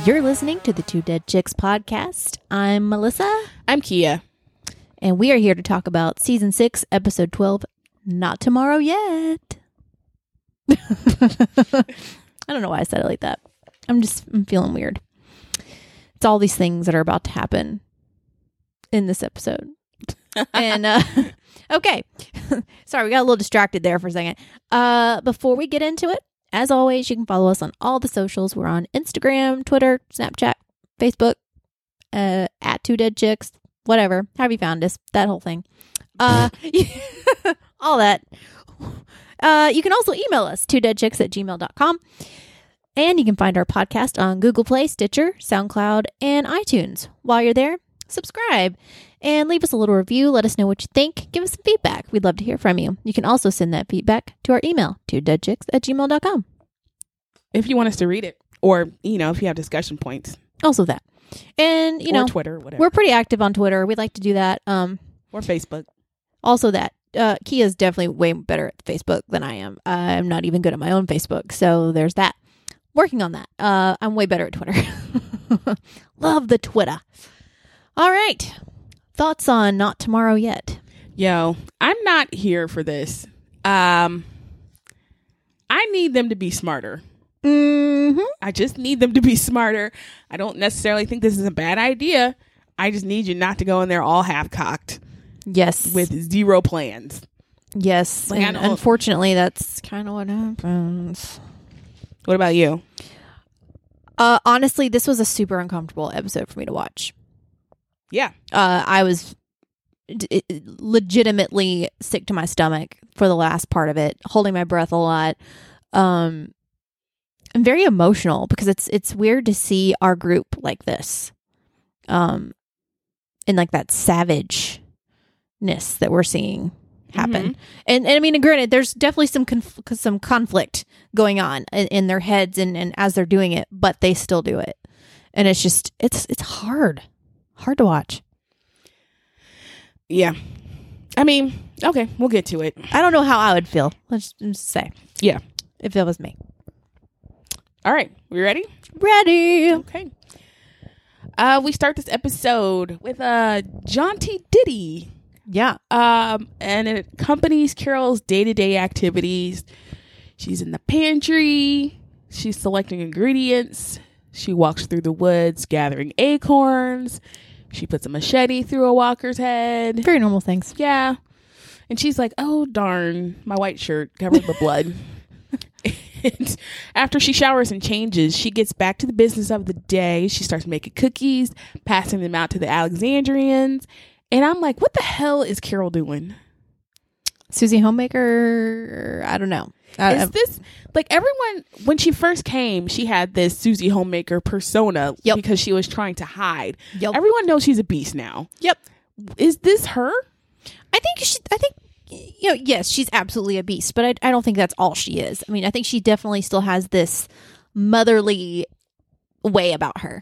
You're listening to the Two Dead Chicks podcast. I'm Melissa. I'm Kia. And we are here to talk about Season 6, Episode 12, Not Tomorrow Yet. I don't know why I said it like that. I'm feeling weird. It's all these things that are about to happen in this episode. And, okay. Sorry, we got a little distracted there for a second. Before we get into it, as always, you can follow us on all the socials. We're on Instagram, Twitter, Snapchat, Facebook, at Two Dead Chicks, whatever. Have you found us? That whole thing. All that. You can also email us, twodeadchicks@gmail.com. And you can find our podcast on Google Play, Stitcher, SoundCloud, and iTunes. While you're there, subscribe and leave us a little review. Let us know what you think. Give us some feedback. We'd love to hear from you. You can also send that feedback to our email, twodeadchicks@gmail.com. If you want us to read it, or, if you have discussion points. Also that. And, or Twitter, whatever. We're pretty active on Twitter. We'd like to do that. Or Facebook. Also that. Kia's definitely way better at Facebook than I am. I'm not even good at my own Facebook. So there's that. Working on that. I'm way better at Twitter. Love the Twitter. All right. Thoughts on Not Tomorrow Yet? Yo, I'm not here for this. I need them to be smarter. Mm-hmm. I just need them to be smarter. I don't necessarily think this is a bad idea. I just need you not to go in there all half-cocked. Yes. With zero plans. Yes. Like, and unfortunately, that's kind of what happens. What about you? Honestly, this was a super uncomfortable episode for me to watch. Yeah. I was legitimately sick to my stomach for the last part of it, holding my breath a lot. I'm very emotional because it's weird to see our group like this, in like that savageness that we're seeing happen. Mm-hmm. And I mean, granted, there's definitely some conflict going on in their heads and as they're doing it, but they still do it, and it's just it's hard to watch. Yeah. I mean, okay, we'll get to it. I don't know how I would feel. Let's just say. Yeah. If it was me. All right. We ready? Ready. Okay. We start this episode with Jaunty Diddy. Yeah. And it accompanies Carol's day-to-day activities. She's in the pantry. She's selecting ingredients. She walks through the woods gathering acorns. She puts a machete through a walker's head. Very normal things. Yeah. And she's like, oh, darn, my white shirt covered with blood. And after she showers and changes, she gets back to the business of the day. She starts making cookies, passing them out to the Alexandrians. And I'm like, what the hell is Carol doing? Susie Homemaker, I don't know. Is this, like, everyone, when she first came, she had this Susie Homemaker persona because she was trying to hide. Yep. Everyone knows she's a beast now. Yep. Is this her? I think, yes, she's absolutely a beast, but I don't think that's all she is. I mean, I think she definitely still has this motherly way about her.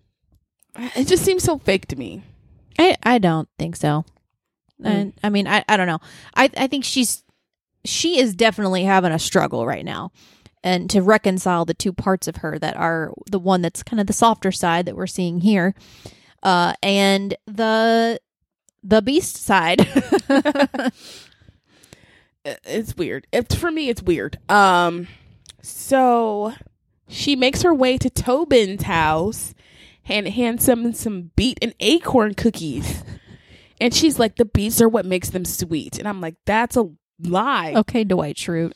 It just seems so fake to me. I don't think so. And I mean, I don't know. I think she is definitely having a struggle right now, and to reconcile the two parts of her that are the one that's kind of the softer side that we're seeing here, and the beast side. It's weird. For me, it's weird. So she makes her way to Tobin's house and hands him some beet and acorn cookies. And she's like, the beets are what makes them sweet. And I'm like, that's a lie. Okay, Dwight Schrute.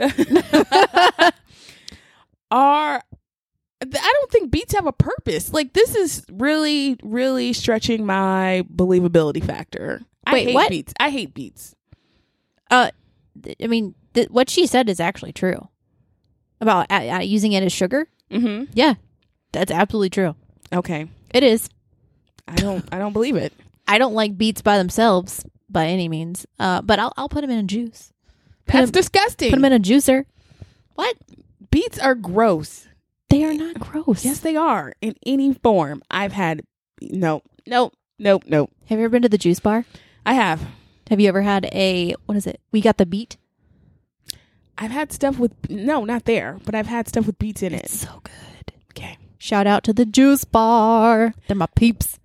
I don't think beets have a purpose. Like, this is really, really stretching my believability factor. Wait, what? Beets. I hate beets. I mean, what she said is actually true about using it as sugar. Mm-hmm. Yeah, that's absolutely true. Okay, it is. I don't believe it. I don't like beets by themselves by any means, but I'll put them in a juice. That's disgusting. Put them in a juicer. What? Beets are gross. They are not gross. Yes, they are. In any form. I've had nope. Have you ever been to the juice bar? I have. Have you ever had what is it? We Got the Beet? I've had stuff with, no, not there, but I've had stuff with beets in it. It's so good. Okay. Shout out to the juice bar. They're my peeps.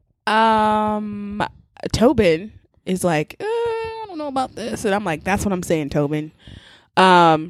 Tobin is like, I don't know about this. And I'm like, that's what I'm saying, Tobin. And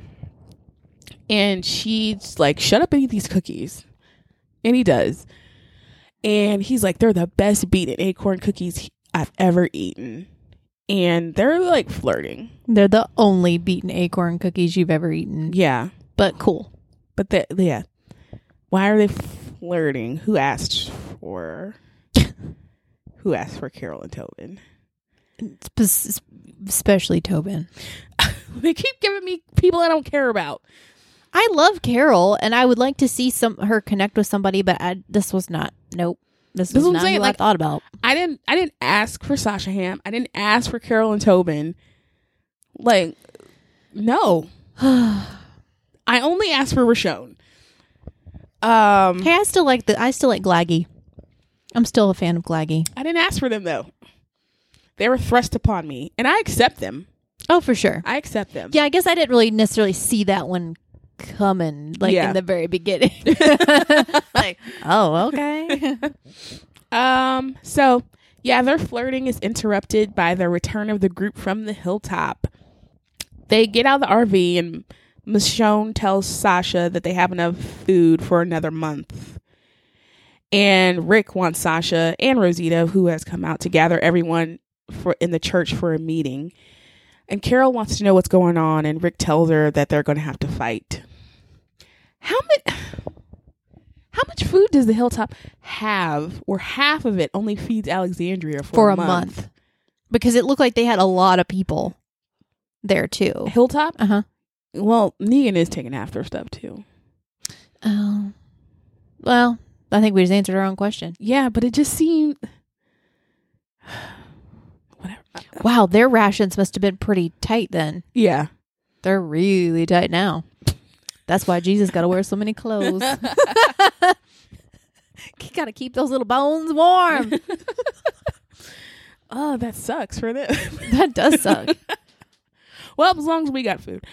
she's like, shut up and eat these cookies. And he does. And he's like, they're the best beaten acorn cookies I've ever eaten. And they're like flirting. They're the only beaten acorn cookies you've ever eaten. Yeah. But cool. But yeah. Why are they flirting? Who asked for Carol and Tobin? Especially Tobin. They keep giving me people I don't care about. I love Carol, and I would like to see her connect with somebody, but this was not. Nope. This was not who I thought about. I didn't ask for Sasha Ham. I didn't ask for Carol and Tobin. Like, no. I only asked for Rashone. Hey, I still like Glaggy. I'm still a fan of Glaggy. I didn't ask for them though. They were thrust upon me, and I accept them. Oh, for sure. I accept them. Yeah, I guess I didn't really necessarily see that one coming, in the very beginning. Like, oh, okay. So yeah, their flirting is interrupted by the return of the group from the hilltop. They get out of the RV, and Michonne tells Sasha that they have enough food for another month. And Rick wants Sasha and Rosita, who has come out, to gather everyone in the church for a meeting. And Carol wants to know what's going on, and Rick tells her that they're going to have to fight. How much food does the hilltop have, or half of it only feeds Alexandria for a month? Because it looked like they had a lot of people there too. Hilltop? Uh-huh. Well, Negan is taking half their stuff too. Oh. Well, I think we just answered our own question. Yeah, but it just seemed... Whatever. Wow, their rations must have been pretty tight then. Yeah. They're really tight now. That's why Jesus got to wear so many clothes. You got to keep those little bones warm. Oh, that sucks for them. That does suck. Well, as long as we got food.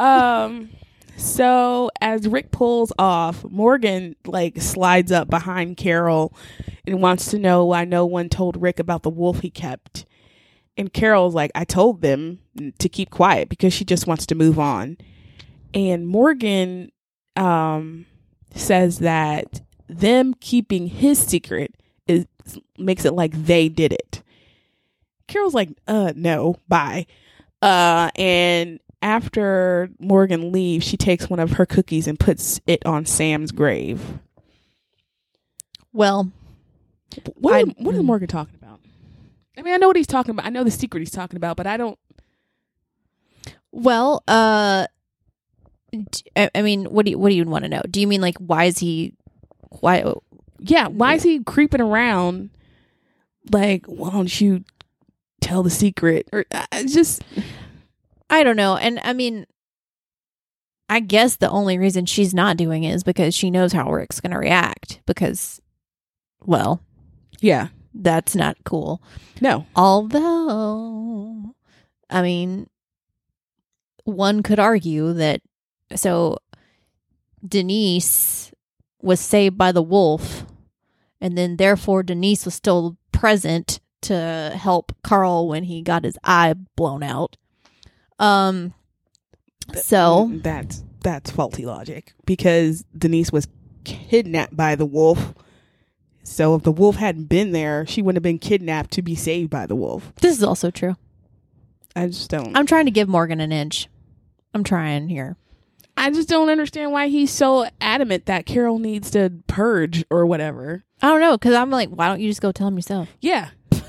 So as Rick pulls off, Morgan slides up behind Carol and wants to know why no one told Rick about the wolf he kept. And Carol's like, I told them to keep quiet because she just wants to move on. And Morgan says that them keeping his secret makes it like they did it. Carol's like, no, bye. And after Morgan leaves, she takes one of her cookies and puts it on Sam's grave. Well, what is Morgan talking about? I mean, I know what he's talking about. I know the secret he's talking about, but I don't. Well, I mean, what do you want to know? Do you mean why is he? Why? Yeah, why is he creeping around? Why don't you tell the secret? Or just. I don't know. And I mean, I guess the only reason she's not doing it is because she knows how Rick's going to react. Because, well, yeah, that's not cool. No. Although, I mean, one could argue that, so Denise was saved by the wolf, and then therefore Denise was still present to help Carl when he got his eye blown out. So that's faulty logic, because Denise was kidnapped by the wolf. So if the wolf hadn't been there, she wouldn't have been kidnapped to be saved by the wolf. This is also true. I just don't. I'm trying to give Morgan an inch. I'm trying here. I just don't understand why he's so adamant that Carol needs to purge or whatever. I don't know, because I'm like, why don't you just go tell him yourself? Yeah.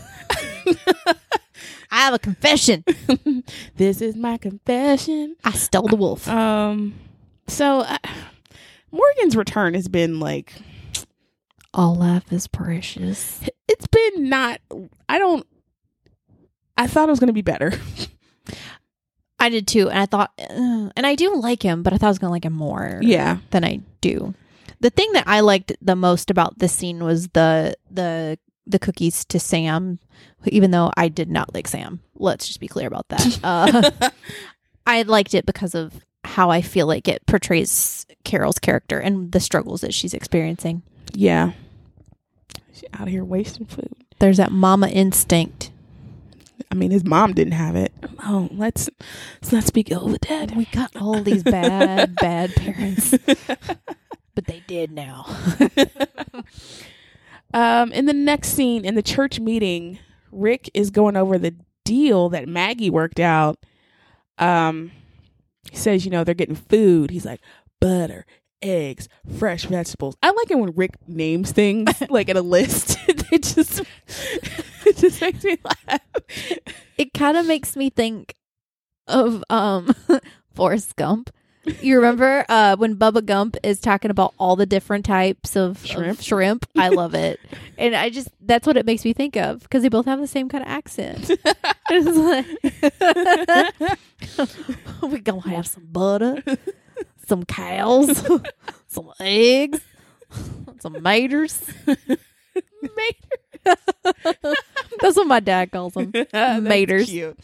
I have a confession. This is my confession. I stole the wolf. So Morgan's return has been all life is precious. It's been not. I thought it was going to be better. I did too, and I thought, and I do like him, but I thought I was going to like him more. Yeah. Than I do. The thing that I liked the most about this scene was the cookies to Sam, even though I did not like Sam. Let's just be clear about that. I liked it because of how I feel like it portrays Carol's character and the struggles that she's experiencing. Yeah. She's out here wasting food. There's that mama instinct. I mean, his mom didn't have it. Oh, let's not speak ill of the dead. We got all these bad parents. But they did now. In the next scene, in the church meeting, Rick is going over the deal that Maggie worked out. He says, they're getting food. He's like, butter, eggs, fresh vegetables. I like it when Rick names things like in a list. it just makes me laugh. It kind of makes me think of Forrest Gump. You remember when Bubba Gump is talking about all the different types of shrimp? I love it. And that's what it makes me think of, because they both have the same kind of accent. It's like, we're going to have some butter, some cows, some eggs, some maters. That's what my dad calls them. Maters. Cute.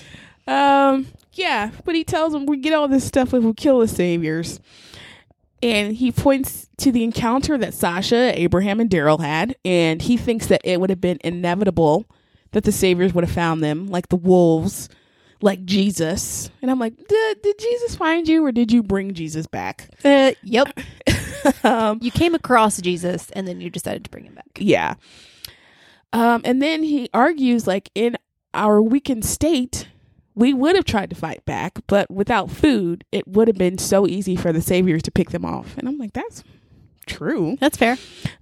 Yeah, but he tells them we get all this stuff if we kill the saviors. And he points to the encounter that Sasha, Abraham, and Daryl had. And he thinks that it would have been inevitable that the saviors would have found them, like the wolves, like Jesus. And I'm like, did Jesus find you, or did you bring Jesus back? Yep. You came across Jesus and then you decided to bring him back. Yeah. And then he argues, like, in our weakened state, we would have tried to fight back, but without food, it would have been so easy for the saviors to pick them off. And I'm like, that's true. That's fair.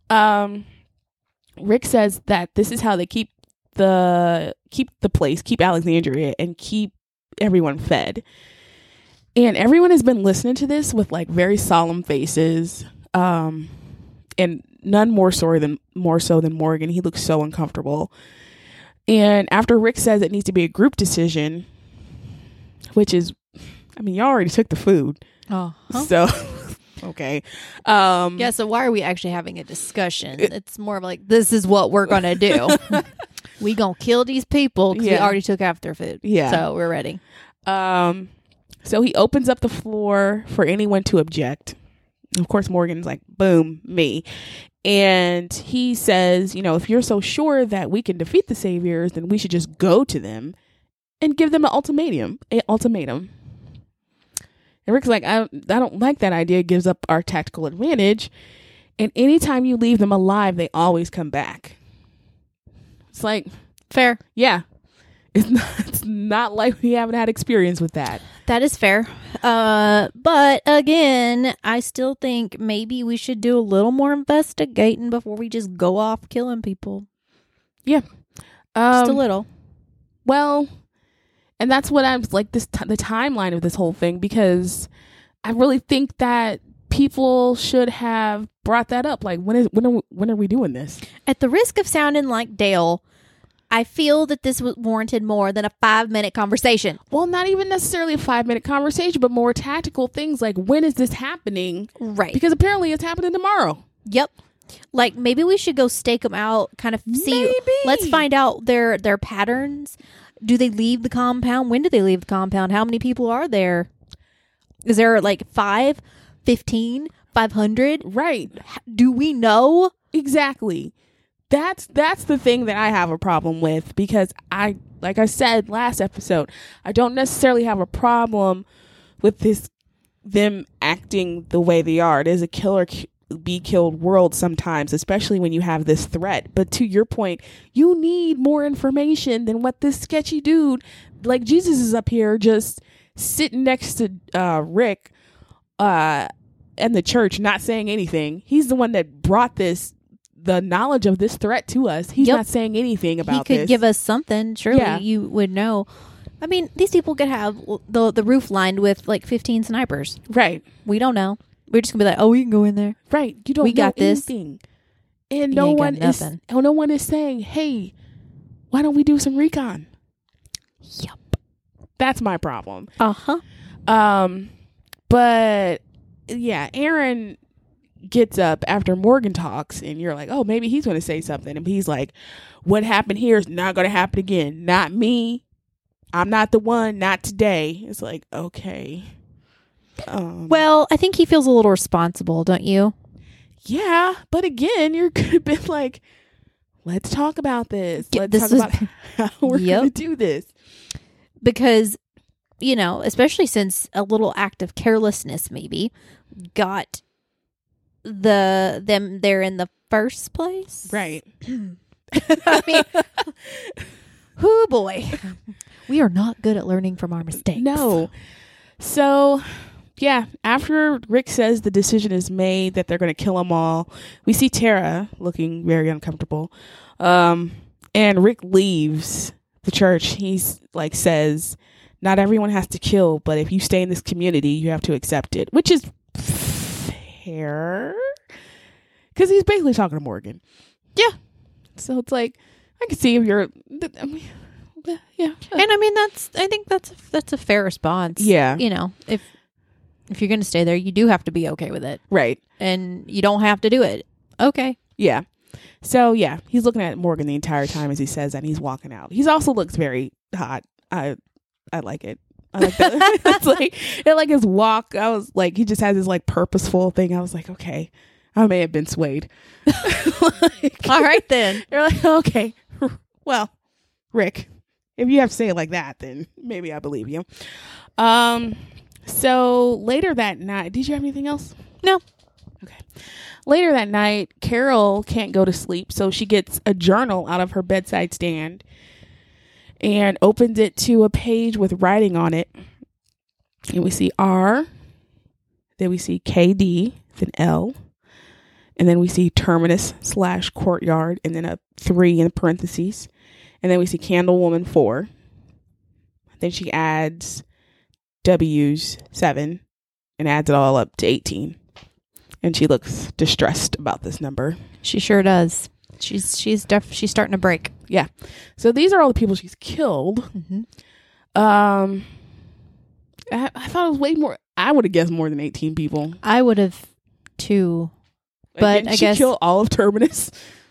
Rick says that this is how they keep the place, keep Alexandria, and keep everyone fed. And everyone has been listening to this with like very solemn faces, and none more so than Morgan. He looks so uncomfortable. And after Rick says it needs to be a group decision, which is, I mean, y'all already took the food. So, okay. Yeah, so why are we actually having a discussion? It's more of like, this is what we're going to do. We going to kill these people because we already took half their food. Yeah. So we're ready. So he opens up the floor for anyone to object. Of course, Morgan's like, boom, me. And he says, if you're so sure that we can defeat the saviors, then we should just go to them and give them an ultimatum. And Rick's like, I don't like that idea. It gives up our tactical advantage. And anytime you leave them alive, they always come back. It's like, fair. Yeah. It's not like we haven't had experience with that. That is fair. But again, I still think maybe we should do a little more investigating before we just go off killing people. Yeah. Just a little. Well, and that's what I'm like, the timeline of this whole thing, because I really think that people should have brought that up. Like, when are we doing this? At the risk of sounding like Dale, I feel that this was warranted more than a 5-minute conversation. Well, not even necessarily a 5-minute conversation, but more tactical things like, when is this happening? Right. Because apparently it's happening tomorrow. Yep. Like, maybe we should go stake them out, kind of see. Maybe. Let's find out their patterns. Do they leave the compound? When do they leave the compound? How many people are there? Is there like 5, 15, 500? Right. Do we know? Exactly. That's the thing that I have a problem with, because like I said last episode, I don't necessarily have a problem with them acting the way they are. It is a kill or be killed world sometimes, especially when you have this threat. But to your point, you need more information than what this sketchy dude, like Jesus, is up here just sitting next to Rick and the church, not saying anything. He's the one that brought the knowledge of this threat to us. He's not saying anything about this. He could give us something. Surely you would know. I mean, these people could have the roof lined with like 15 snipers. Right. We don't know. We're just gonna be like, oh, we can go in there. Right. You don't know got anything. And no one is saying, hey, why don't we do some recon? Yep. That's my problem. Uh-huh. But yeah, Aaron gets up after Morgan talks, and you're like, oh, maybe he's going to say something. And he's like, what happened here is not going to happen again. Not me. I'm not the one. Not today. It's like, okay. Well, I think he feels a little responsible, don't you? Yeah, but again, you could have been like, let's talk about this. Yeah, Let's this talk was- about how we're Yep. going to do this. Because, you know, especially since a little act of carelessness maybe got them there in the first place. Right. I mean, oh boy. We are not good at learning from our mistakes. No. So, yeah, after Rick says the decision is made that they're going to kill them all, we see Tara looking very uncomfortable. And Rick leaves the church. He's like, says, not everyone has to kill, but if you stay in this community, you have to accept it, which is fair. Because he's basically talking to Morgan. Yeah. So it's like, I can see if you're, I mean, yeah. And I mean, I think that's a fair response. Yeah. You know, if you're going to stay there, you do have to be okay with it. Right. And you don't have to do it. Okay. Yeah. So, yeah, he's looking at Morgan the entire time as he says that, and he's walking out. He also looks very hot. I like it. I like that. It's like, his walk, I was like, he just has this like purposeful thing. I was like, okay, I may have been swayed. Like, All right, then. you're like, okay, well, Rick, if you have to say it like that, then maybe I believe you. So later that night, did you have anything else? No. Okay. Later that night, Carol can't go to sleep, so she gets a journal out of her bedside stand and opens it to a page with writing on it. And we see R, then we see KD, then L, and then we see terminus / courtyard, and then a 3 in parentheses. And then we see Candlewoman 4. Then she adds W's 7 and adds it all up to 18. And she looks distressed about this number. She sure does. She's starting to break. Yeah. So these are all the people she's killed. Mm-hmm. I thought it was way more. I would have guessed more than 18 people. I would have too. But Didn't I she guess kill all of Terminus?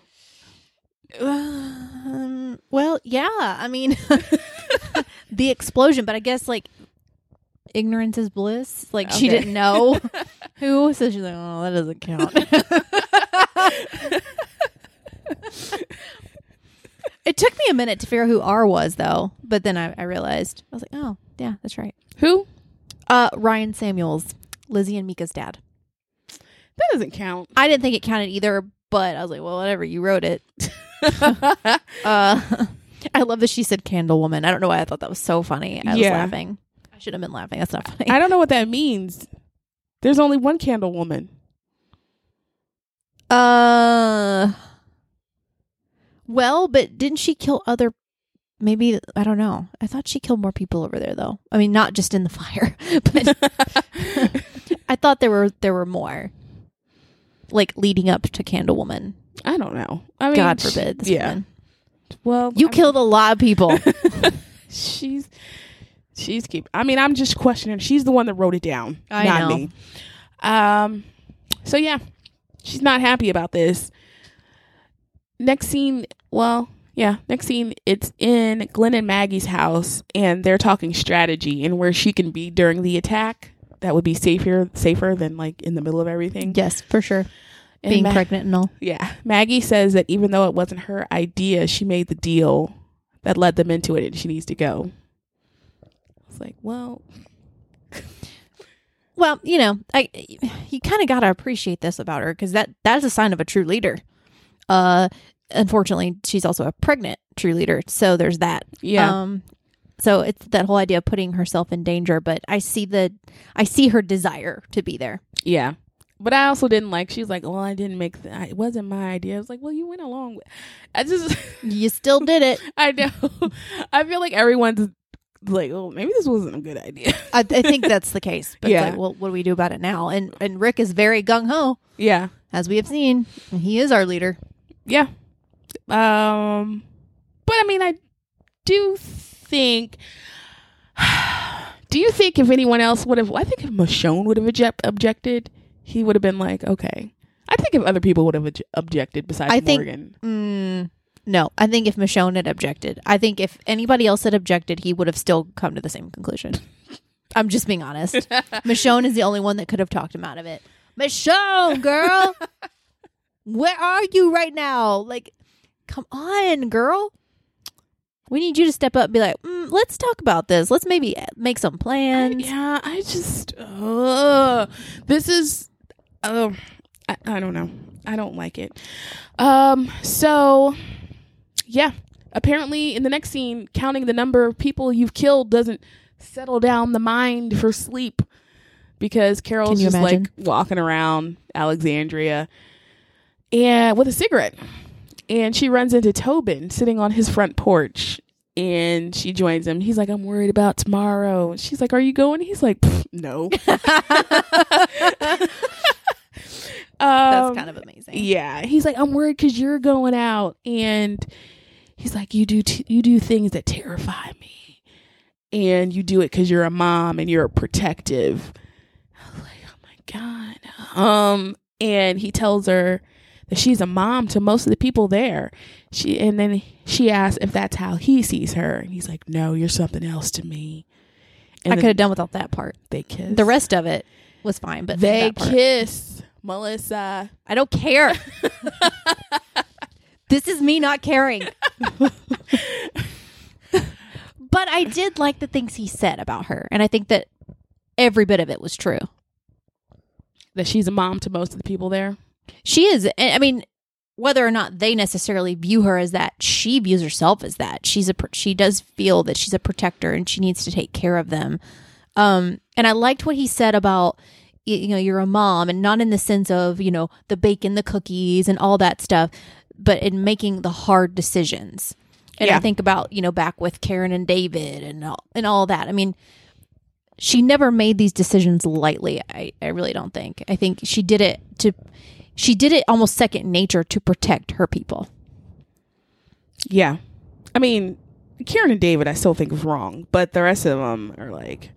Well, yeah. I mean, the explosion. But I guess like ignorance is bliss. Like she Okay. didn't know who, so she's like, "Oh, that doesn't count." It took me a minute to figure out who R was, though. But then I realized, I was like, "Oh, yeah, that's right." Who? Ryan Samuels, Lizzie and Mika's dad. That doesn't count. I didn't think it counted either, but I was like, "Well, whatever. You wrote it." I love that she said Candlewoman. I don't know why I thought that was so funny. I was laughing. I should have been laughing. That's not funny. I don't know what that means. There's only one Candlewoman. Well, but didn't she kill other? Maybe, I don't know. I thought she killed more people over there, though. I mean, not just in the fire, but I thought there were more, like leading up to Candlewoman. I don't know. I mean, God forbid. This woman. Well, You killed a lot of people. she's keep. I mean, I'm just questioning. She's the one that wrote it down, I not know. me. So yeah, she's not happy about this. Next scene. It's in Glenn and Maggie's house, and they're talking strategy and where she can be during the attack. That would be safer than like in the middle of everything. Yes, for sure. And Being pregnant and all. Yeah. Maggie says that even though it wasn't her idea, she made the deal that led them into it and she needs to go. It's like, well, you know, you kind of got to appreciate this about her because that's a sign of a true leader. Unfortunately, she's also a pregnant true leader, so there's that. yeah. So it's that whole idea of putting herself in danger, but I see her desire to be there. Yeah. But I also didn't like, she's like, well, I didn't make it wasn't my idea. I was like, well, you went along with You still did it. I know. I feel like everyone's like, oh, maybe this wasn't a good idea. I think that's the case. But Yeah. it's like, well, what do we do about it now? And Rick is very gung-ho, Yeah. as we have seen. He is our leader. Yeah. But I mean, I do think if anyone else would have, I think if Michonne would have objected, he would have been like, okay. I think if other people would have objected besides Morgan. No, I think if Michonne had objected, I think if anybody else had objected, he would have still come to the same conclusion. I'm just being honest. Michonne is the only one that could have talked him out of it. Michonne, girl. Where are you right now? Like, come on, girl. We need you to step up and be like, let's talk about this. Let's maybe make some plans. I just, this is, I don't know. I don't like it. So, yeah. Apparently, in the next scene, counting the number of people you've killed doesn't settle down the mind for sleep, because Carol's just like walking around Alexandria and with a cigarette, and she runs into Tobin sitting on his front porch, and she joins him. He's like, I'm worried about tomorrow. She's like, are you going? He's like, no. That's kind of amazing. Yeah. He's like, I'm worried because you're going out. And he's like, you do things that terrify me. And you do it because you're a mom and you're protective. I was like, oh my God. And he tells her that she's a mom to most of the people there. And then she asks if that's how he sees her. And he's like, no, you're something else to me. And I could have done without that part. They kiss. The rest of it was fine, but they kiss. Melissa, I don't care. This is me not caring. But I did like the things he said about her. And I think that every bit of it was true. That she's a mom to most of the people there? She is. I mean, whether or not they necessarily view her as that, she views herself as that. She does feel that she's a protector and she needs to take care of them. And I liked what he said about, you're a mom, and not in the sense of, the bacon, the cookies and all that stuff, but in making the hard decisions. And I think about, back with Karen and David and all that. I mean, she never made these decisions lightly. I really don't think. I think she did it almost second nature to protect her people. Yeah. I mean, Karen and David, I still think was wrong, but the rest of them are like,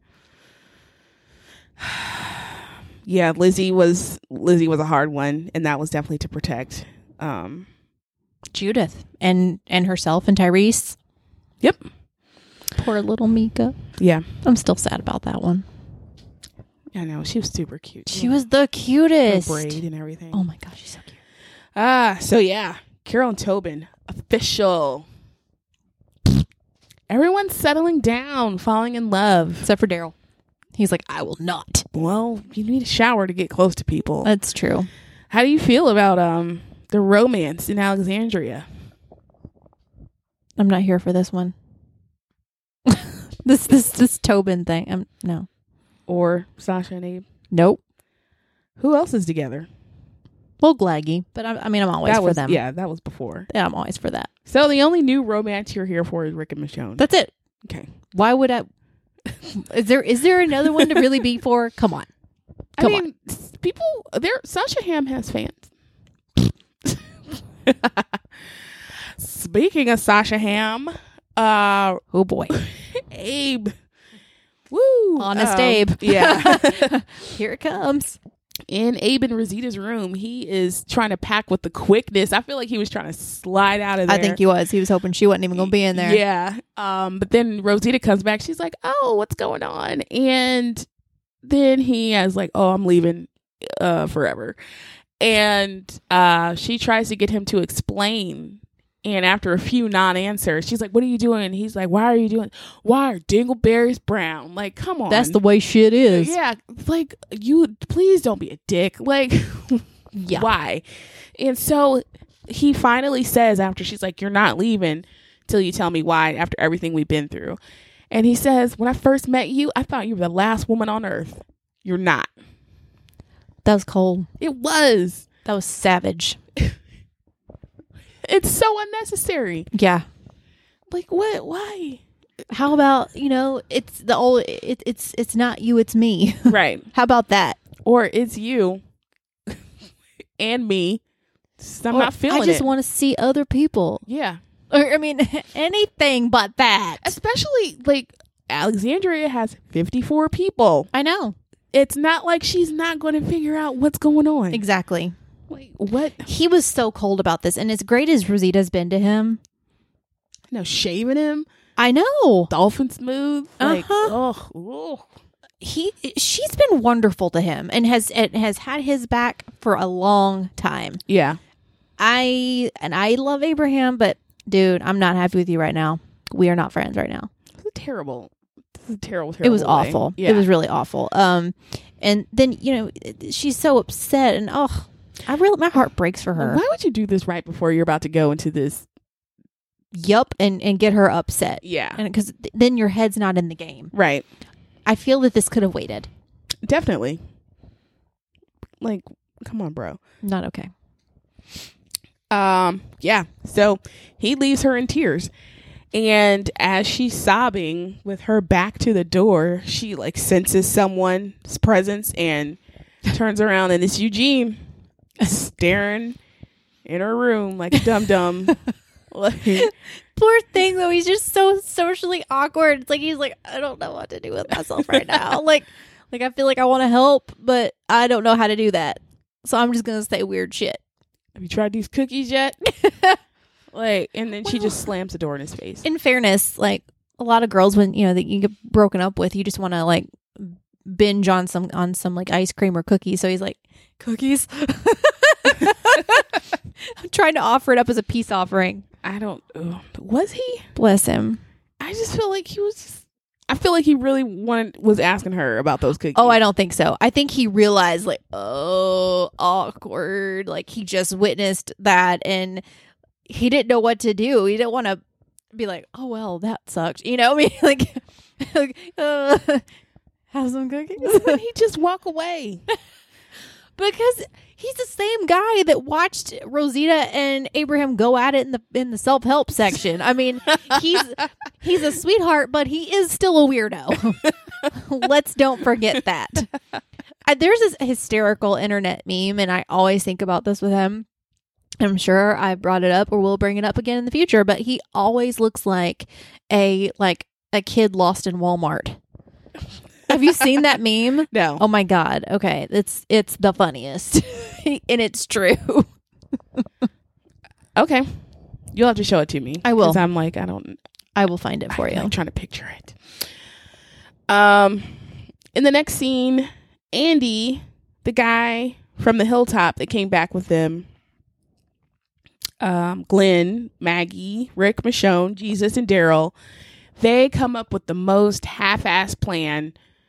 yeah, Lizzie was a hard one, and that was definitely to protect Judith and herself and Tyrese. Yep. Poor little Mika. Yeah. I'm still sad about that one. I know, she was super cute. She was the cutest. Her braid and everything. Oh my gosh, she's so cute. So yeah, Carol and Tobin, official. Everyone's settling down, falling in love. Except for Daryl. He's like, I will not. Well, you need a shower to get close to people. That's true. How do you feel about the romance in Alexandria? I'm not here for this one. this Tobin thing. No. Or Sasha and Abe? Nope. Who else is together? Well, Glaggy, but I'm always for them. Yeah, that was before. Yeah, I'm always for that. So the only new romance you're here for is Rick and Michonne. That's it. Okay. Why would I? Is there another one to really be for? Come on. I mean, people there. Sasha Ham has fans. Speaking of Sasha Ham, oh boy, Abe. Woo! Honest Abe. Yeah. Here it comes. In Abe and Rosita's room, he is trying to pack with the quickness. I feel like he was trying to slide out of there. I think he was. He was hoping she wasn't even going to be in there. Yeah. But then Rosita comes back. She's like, oh, what's going on? And then he has like, oh, I'm leaving forever. And she tries to get him to explain. And after a few non-answers, she's like, what are you doing? And he's like, why are dingleberries brown? Like, come on. That's the way shit is. Yeah. Like, you, please don't be a dick. Like, yeah. Why? And so he finally says, after she's like, you're not leaving till you tell me why, after everything we've been through. And he says, when I first met you, I thought you were the last woman on earth. You're not. That was cold. It was. That was savage. It's so unnecessary. Yeah. Like, what? Why? How about, it's the old, it's not you, it's me. Right. How about that? Or it's you and me. I'm not feeling it. I just want to see other people. Yeah. Or, I mean, anything but that. Especially, like, Alexandria has 54 people. I know. It's not like she's not going to figure out what's going on. Exactly. Wait, what? He was so cold about this. And as great as Rosita's been to him. No, shaving him. I know. Dolphin smooth. Like, oh. She's been wonderful to him and has had his back for a long time. Yeah. I love Abraham, but dude, I'm not happy with you right now. We are not friends right now. This is terrible. Terrible. It was way. awful. Yeah. It was really awful. And then she's so upset, and my heart breaks for her. Why would you do this right before you're about to go into this? Yup, and get her upset. Yeah, and because then your head's not in the game. Right. I feel that this could have waited. Definitely. Like, come on, bro. Not okay. Yeah. So he leaves her in tears. And as she's sobbing with her back to the door, she like senses someone's presence and turns around, and it's Eugene staring in her room like a dum-dum. Like, poor thing though, he's just so socially awkward. It's like he's like, I don't know what to do with myself right now. like I feel like I want to help, but I don't know how to do that. So I'm just gonna say weird shit. Have you tried these cookies yet? Like, and then she just slams the door in his face. In fairness, like a lot of girls, when that you get broken up with, you just want to like binge on some like ice cream or cookies. So he's like, cookies. I'm trying to offer it up as a peace offering. Was he? Bless him. I just feel like he was. I feel like he really was asking her about those cookies. Oh, I don't think so. I think he realized like, oh, awkward. Like he just witnessed that and he didn't know what to do. He didn't want to be like, oh, well, that sucked. You know what I mean? Have some cookies. Why wouldn't he just walk away? Because he's the same guy that watched Rosita and Abraham go at it in the self-help section. I mean, he's a sweetheart, but he is still a weirdo. Let's don't forget that. There's this hysterical internet meme, and I always think about this with him. I'm sure I brought it up or will bring it up again in the future, but he always looks like a kid lost in Walmart. Have you seen that meme? No. Oh my God. Okay. It's the funniest. And it's true. Okay. You'll have to show it to me. I will. 'Cause I'm like, I will find it for you. I'm trying to picture it. In the next scene, Andy, the guy from the hilltop that came back with them, Glenn, Maggie, Rick, Michonne, Jesus, and Daryl, they come up with the most half-assed plan.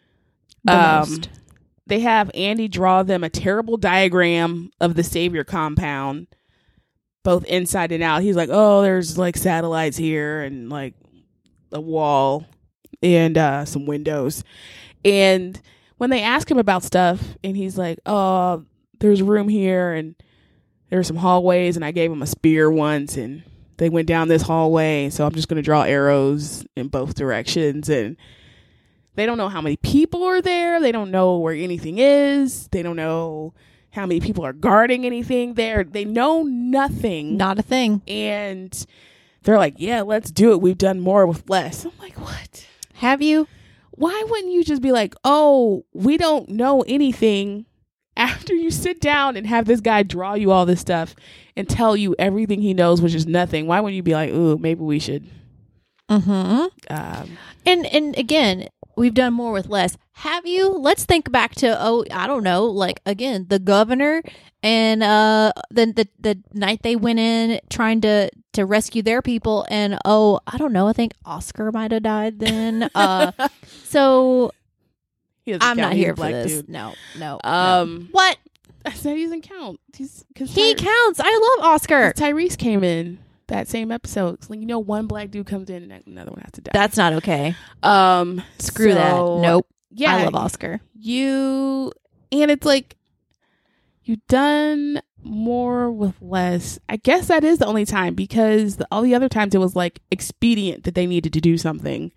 They have Andy draw them a terrible diagram of the Savior compound, both inside and out. He's like, oh, there's like satellites here and like a wall and some windows. And when they ask him about stuff, and he's like, oh, there's room here and there's some hallways, and I gave him a spear once and they went down this hallway, so I'm just going to draw arrows in both directions. And they don't know how many people are there. They don't know where anything is. They don't know how many people are guarding anything there. They know nothing. Not a thing. And they're like, yeah, let's do it. We've done more with less. I'm like, what? Have you? Why wouldn't you just be like, oh, we don't know anything, after you sit down and have this guy draw you all this stuff and tell you everything he knows, which is nothing? Why wouldn't you be like, ooh, maybe we should? Mm-hmm. And again, we've done more with less. Have you? Let's think back to, I don't know, like, again, the governor and the night they went in trying to rescue their people, and I don't know, I think Oscar might have died then. So I'm not here for this. Dude. No. What? I said he doesn't count. He counts. I love Oscar. Tyrese came in that same episode. So, one black dude comes in and another one has to die. That's not okay. Screw that. Nope. Yeah, I love Oscar. And it's like, you've done more with less. I guess that is the only time, because all the other times it was like expedient that they needed to do something.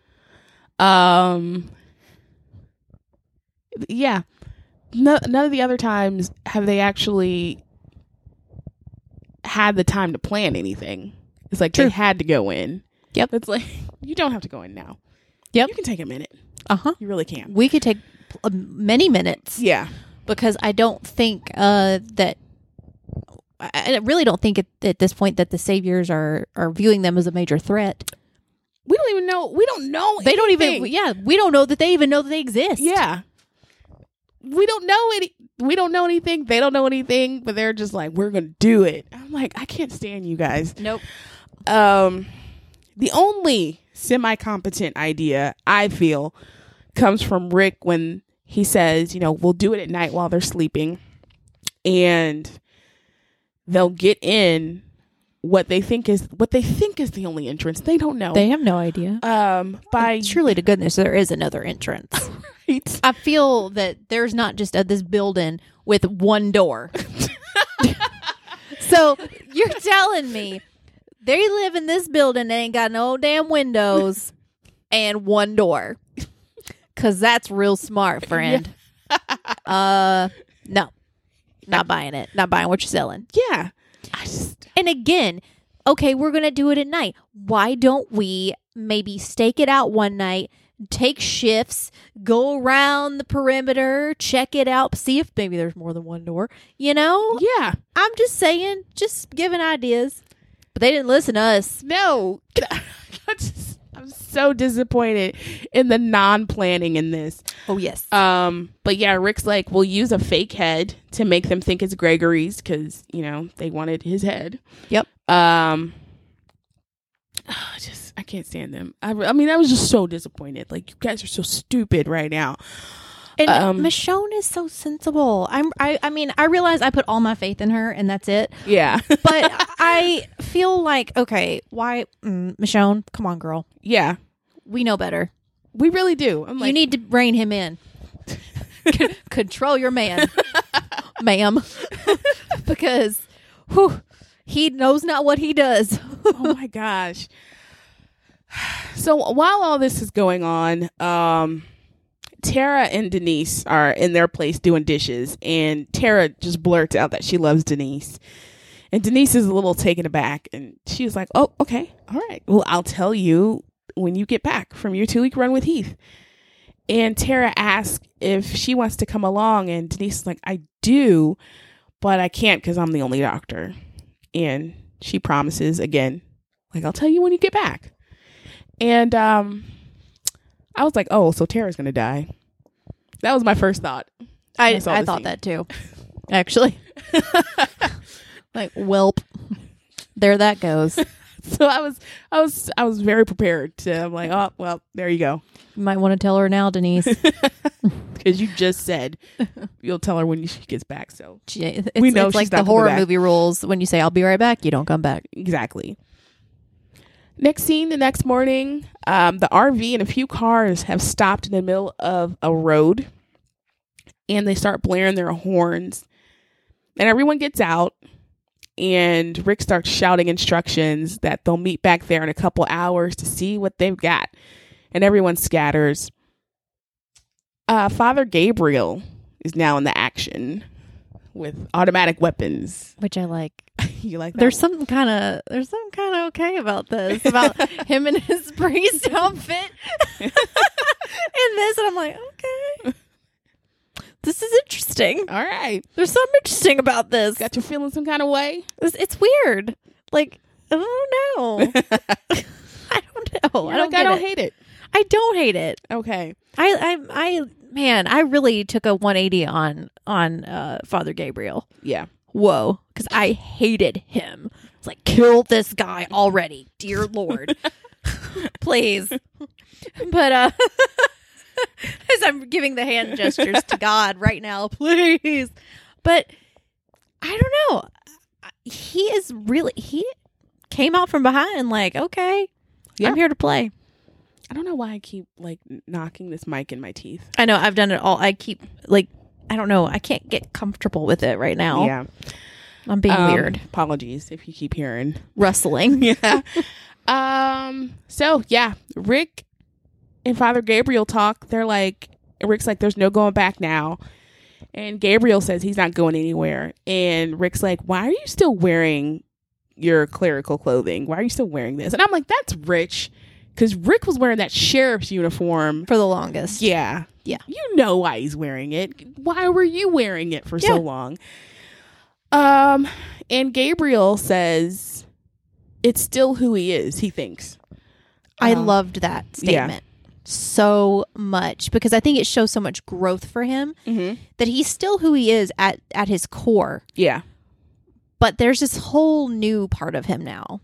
Yeah. None of the other times have they actually had the time to plan anything. It's like They had to go in. Yep. It's like, you don't have to go in now. Yep. You can take a minute. You really can. We could take many minutes. Yeah. Because I don't think that I really don't think at this point that the saviors are viewing them as a major threat. We don't even know. We don't know. They don't even. Yeah, we don't know that they even know that they exist. Yeah. we don't know anything. They don't know anything, but they're just like, we're going to do it. I'm like, I can't stand you guys. Nope. The only semi-competent idea I feel comes from Rick when he says, we'll do it at night while they're sleeping, and they'll get in what they think is the only entrance. They don't know. They have no idea. Truly to goodness, there is another entrance. Right? I feel that there's not just this building with one door. So you're telling me they live in this building that ain't got no damn windows and one door? Because that's real smart, friend. Yeah. No. Not buying it. Not buying what you're selling. Yeah. And again, okay, we're going to do it at night. Why don't we maybe stake it out one night, take shifts, go around the perimeter, check it out, see if maybe there's more than one door, Yeah. I'm just saying, just giving ideas. But they didn't listen to us. No. I'm so disappointed in the non-planning in this. Oh, yes. But yeah, Rick's like, we'll use a fake head to make them think it's Gregory's because, they wanted his head. Yep. I can't stand them. I was just so disappointed. Like, you guys are so stupid right now. And Michonne is so sensible. I realize I put all my faith in her and that's it. Yeah. But I feel like, okay, why, Michonne, come on, girl. Yeah. We know better. We really do. I'm like, you need to rein him in. Control your man, ma'am. Because he knows not what he does. Oh my gosh. So while all this is going on, Tara and Denise are in their place doing dishes, and Tara just blurts out that she loves Denise. And Denise is a little taken aback, and she's like, oh, okay, all right. Well, I'll tell you when you get back from your 2-week run with Heath. And Tara asks if she wants to come along, and Denise is like, I do, but I can't because I'm the only doctor. And she promises again, like, I'll tell you when you get back. And I was like, oh, so Tara's going to die. That was my first thought. I thought that too, actually. Like, welp, there that goes. So I was very prepared to, I'm like, oh, well, there you go. You might want to tell her now, Denise. Because you just said you'll tell her when she gets back. So we know it's like the horror movie rules. When you say, I'll be right back, you don't come back. Exactly. Next scene, the next morning, the RV and a few cars have stopped in the middle of a road, and they start blaring their horns, and everyone gets out, and Rick starts shouting instructions that they'll meet back there in a couple hours to see what they've got, and everyone scatters. Father Gabriel is now in the action with automatic weapons, which I like. You like that? There's something kind of okay about this, about him and his priest outfit in this, and I'm like, okay, this is interesting. All right, there's something interesting about this. Got you feeling some kind of way? It's weird. Like, I don't know. I don't know. I don't hate it. I don't hate it. Okay. I really took a 180 on Father Gabriel. Yeah. Whoa, because I hated him. It's like, kill this guy already, dear Lord, please. But as I'm giving the hand gestures to God right now, please. But I don't know. He came out from behind like, okay, yeah. I'm here to play. I don't know why I keep like knocking this mic in my teeth. I know, I've done it all. I keep like, I don't know. I can't get comfortable with it right now. Yeah. I'm being weird. Apologies if you keep hearing rustling. Yeah. So yeah, Rick and Father Gabriel talk. They're like, Rick's like, there's no going back now. And Gabriel says he's not going anywhere. And Rick's like, why are you still wearing your clerical clothing? Why are you still wearing this? And I'm like, that's rich. Because Rick was wearing that sheriff's uniform for the longest. Yeah. Yeah. You know why he's wearing it. Why were you wearing it for so long? And Gabriel says it's still who he is, he thinks. I loved that statement. so much because I think it shows so much growth for him that he's still who he is at his core. Yeah. But there's this whole new part of him now.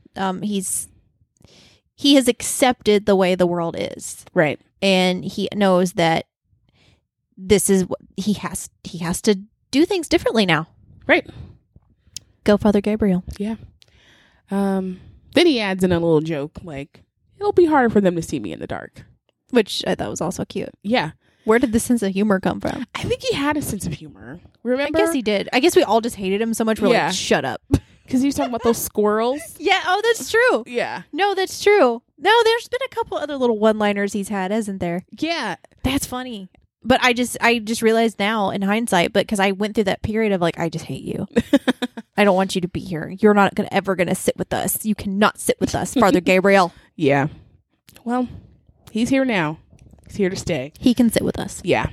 He has accepted the way the world is. Right. And he knows that this is what he has to do things differently now. Right. Go Father Gabriel. Yeah. Then he adds in a little joke like, it'll be harder for them to see me in the dark. Which I thought was also cute. Yeah. Where did the sense of humor come from? I think he had a sense of humor. Remember? I guess he did. I guess we all just hated him so much we're like, shut up. Because he was talking about those squirrels. Yeah. Oh, that's true. Yeah. No, that's true. No, there's been a couple other little one-liners he's had, hasn't there? Yeah. That's funny. But I just realized now in hindsight, but because I went through that period of like, I just hate you. I don't want you to be here. You're not ever going to sit with us. You cannot sit with us, Father Gabriel. Yeah. Well, he's here now. He's here to stay. He can sit with us. Yeah.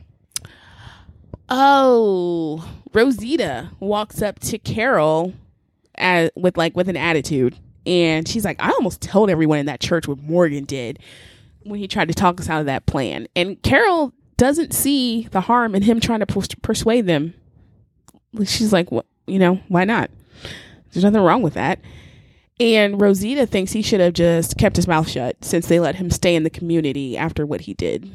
Oh, Rosita walks up to Carol with an attitude. And she's like, I almost told everyone in that church what Morgan did when he tried to talk us out of that plan. And Carol doesn't see the harm in him trying to persuade them. She's like, what? Why not? There's nothing wrong with that. And Rosita thinks he should have just kept his mouth shut since they let him stay in the community after what he did.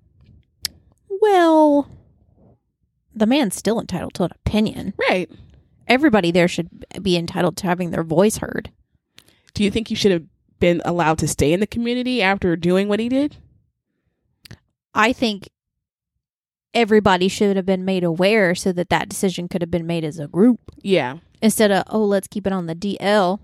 Well, the man's still entitled to an opinion. Right. Everybody there should be entitled to having their voice heard. Do you think you should have been allowed to stay in the community after doing what he did? I think everybody should have been made aware so that decision could have been made as a group. Yeah. Instead of, let's keep it on the DL.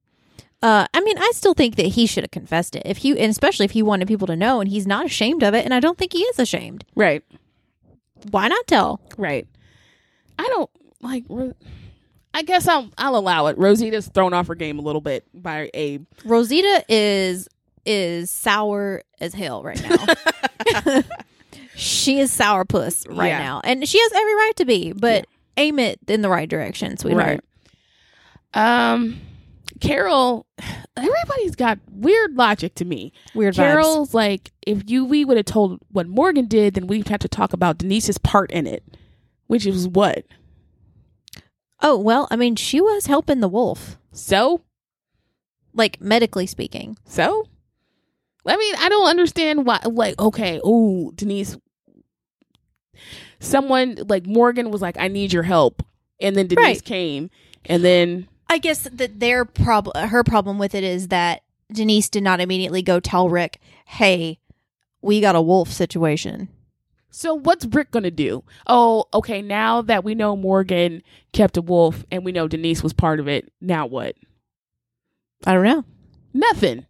I still think that he should have confessed it. And especially if he wanted people to know, and he's not ashamed of it, and I don't think he is ashamed. Right. Why not tell? Right. I don't like. I guess I'll allow it. Rosita's thrown off her game a little bit by Abe. Rosita is sour as hell right now. She is sourpuss right now, and she has every right to be. But aim it in the right direction, sweetheart. Right. Carol, everybody's got weird logic to me. Weird Carol's vibes. like, if we would have told what Morgan did, then we'd have to talk about Denise's part in it, which is what. Oh, well, she was helping the wolf. So? Like, medically speaking. So? I don't understand why, Denise. Someone, like, Morgan was like, I need your help. And then Denise came. And then... I guess that her problem with it is that Denise did not immediately go tell Rick, hey, we got a wolf situation. So what's Rick going to do? Oh, okay, now that we know Morgan kept a wolf and we know Denise was part of it, now what? I don't know. Nothing.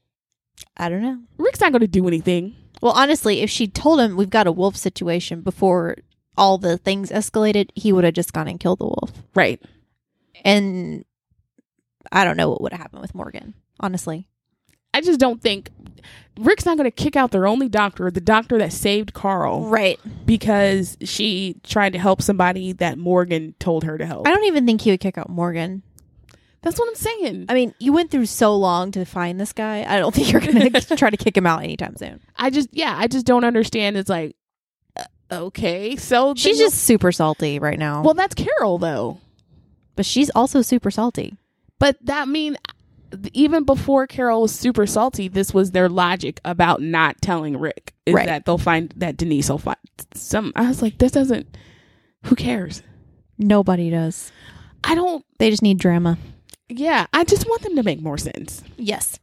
I don't know. Rick's not going to do anything. Well, honestly, if she told him we've got a wolf situation before all the things escalated, he would have just gone and killed the wolf. Right. And I don't know what would have happened with Morgan, honestly. I just don't think Rick's not going to kick out their only doctor, the doctor that saved Carl. Right. Because she tried to help somebody that Morgan told her to help. I don't even think he would kick out Morgan. That's what I'm saying. You went through so long to find this guy. I don't think you're going to try to kick him out anytime soon. I just don't understand. It's like, okay, so she's just super salty right now. Well, that's Carol though. But she's also super salty. But that even before Carol was super salty, this was their logic about not telling Rick. Is that they'll find that Denise will find some. I was like, this doesn't. Who cares? Nobody does. They just need drama. Yeah, I just want them to make more sense. Yes.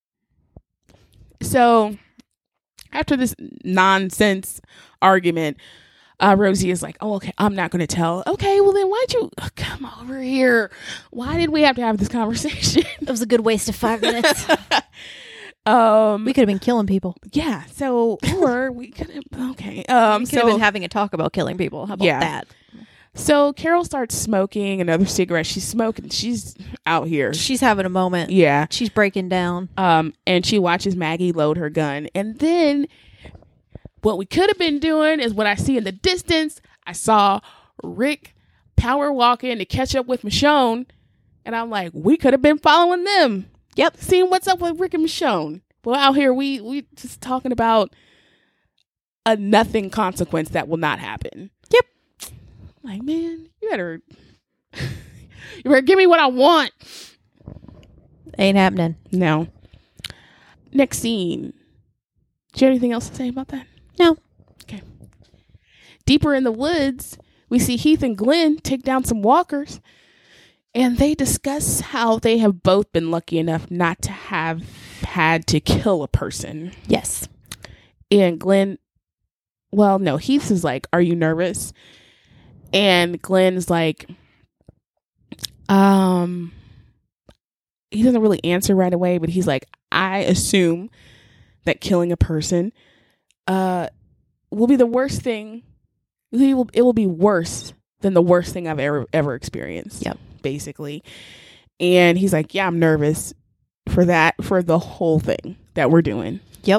So after this nonsense argument, Rosie is like, oh, okay, I'm not going to tell. Okay, well then why'd you come over here? Why did we have to have this conversation? It was a good waste of 5 minutes. We could have been killing people. Yeah. So, or we could have, okay. We could have been having a talk about killing people. How about that? So Carol starts smoking another cigarette. She's smoking. She's out here. She's having a moment. Yeah. She's breaking down. And she watches Maggie load her gun. And then what we could have been doing is what I see in the distance. I saw Rick power walking to catch up with Michonne. And I'm like, we could have been following them. Yep. Seeing what's up with Rick and Michonne. But out here, we just talking about a nothing consequence that will not happen. Yep. Like, man, you better give me what I want. Ain't happening. No. Next scene. Do you have anything else to say about that? No. Okay. Deeper in the woods, we see Heath and Glenn take down some walkers, and they discuss how they have both been lucky enough not to have had to kill a person. Yes. And Glenn, well, no, Heath is like, are you nervous? And Glenn's like, he doesn't really answer right away, but he's like, I assume that killing a person will be the worst thing. It will be worse than the worst thing I've ever experienced. Yep. Basically. And he's like, yeah, I'm nervous for the whole thing that we're doing. Yep.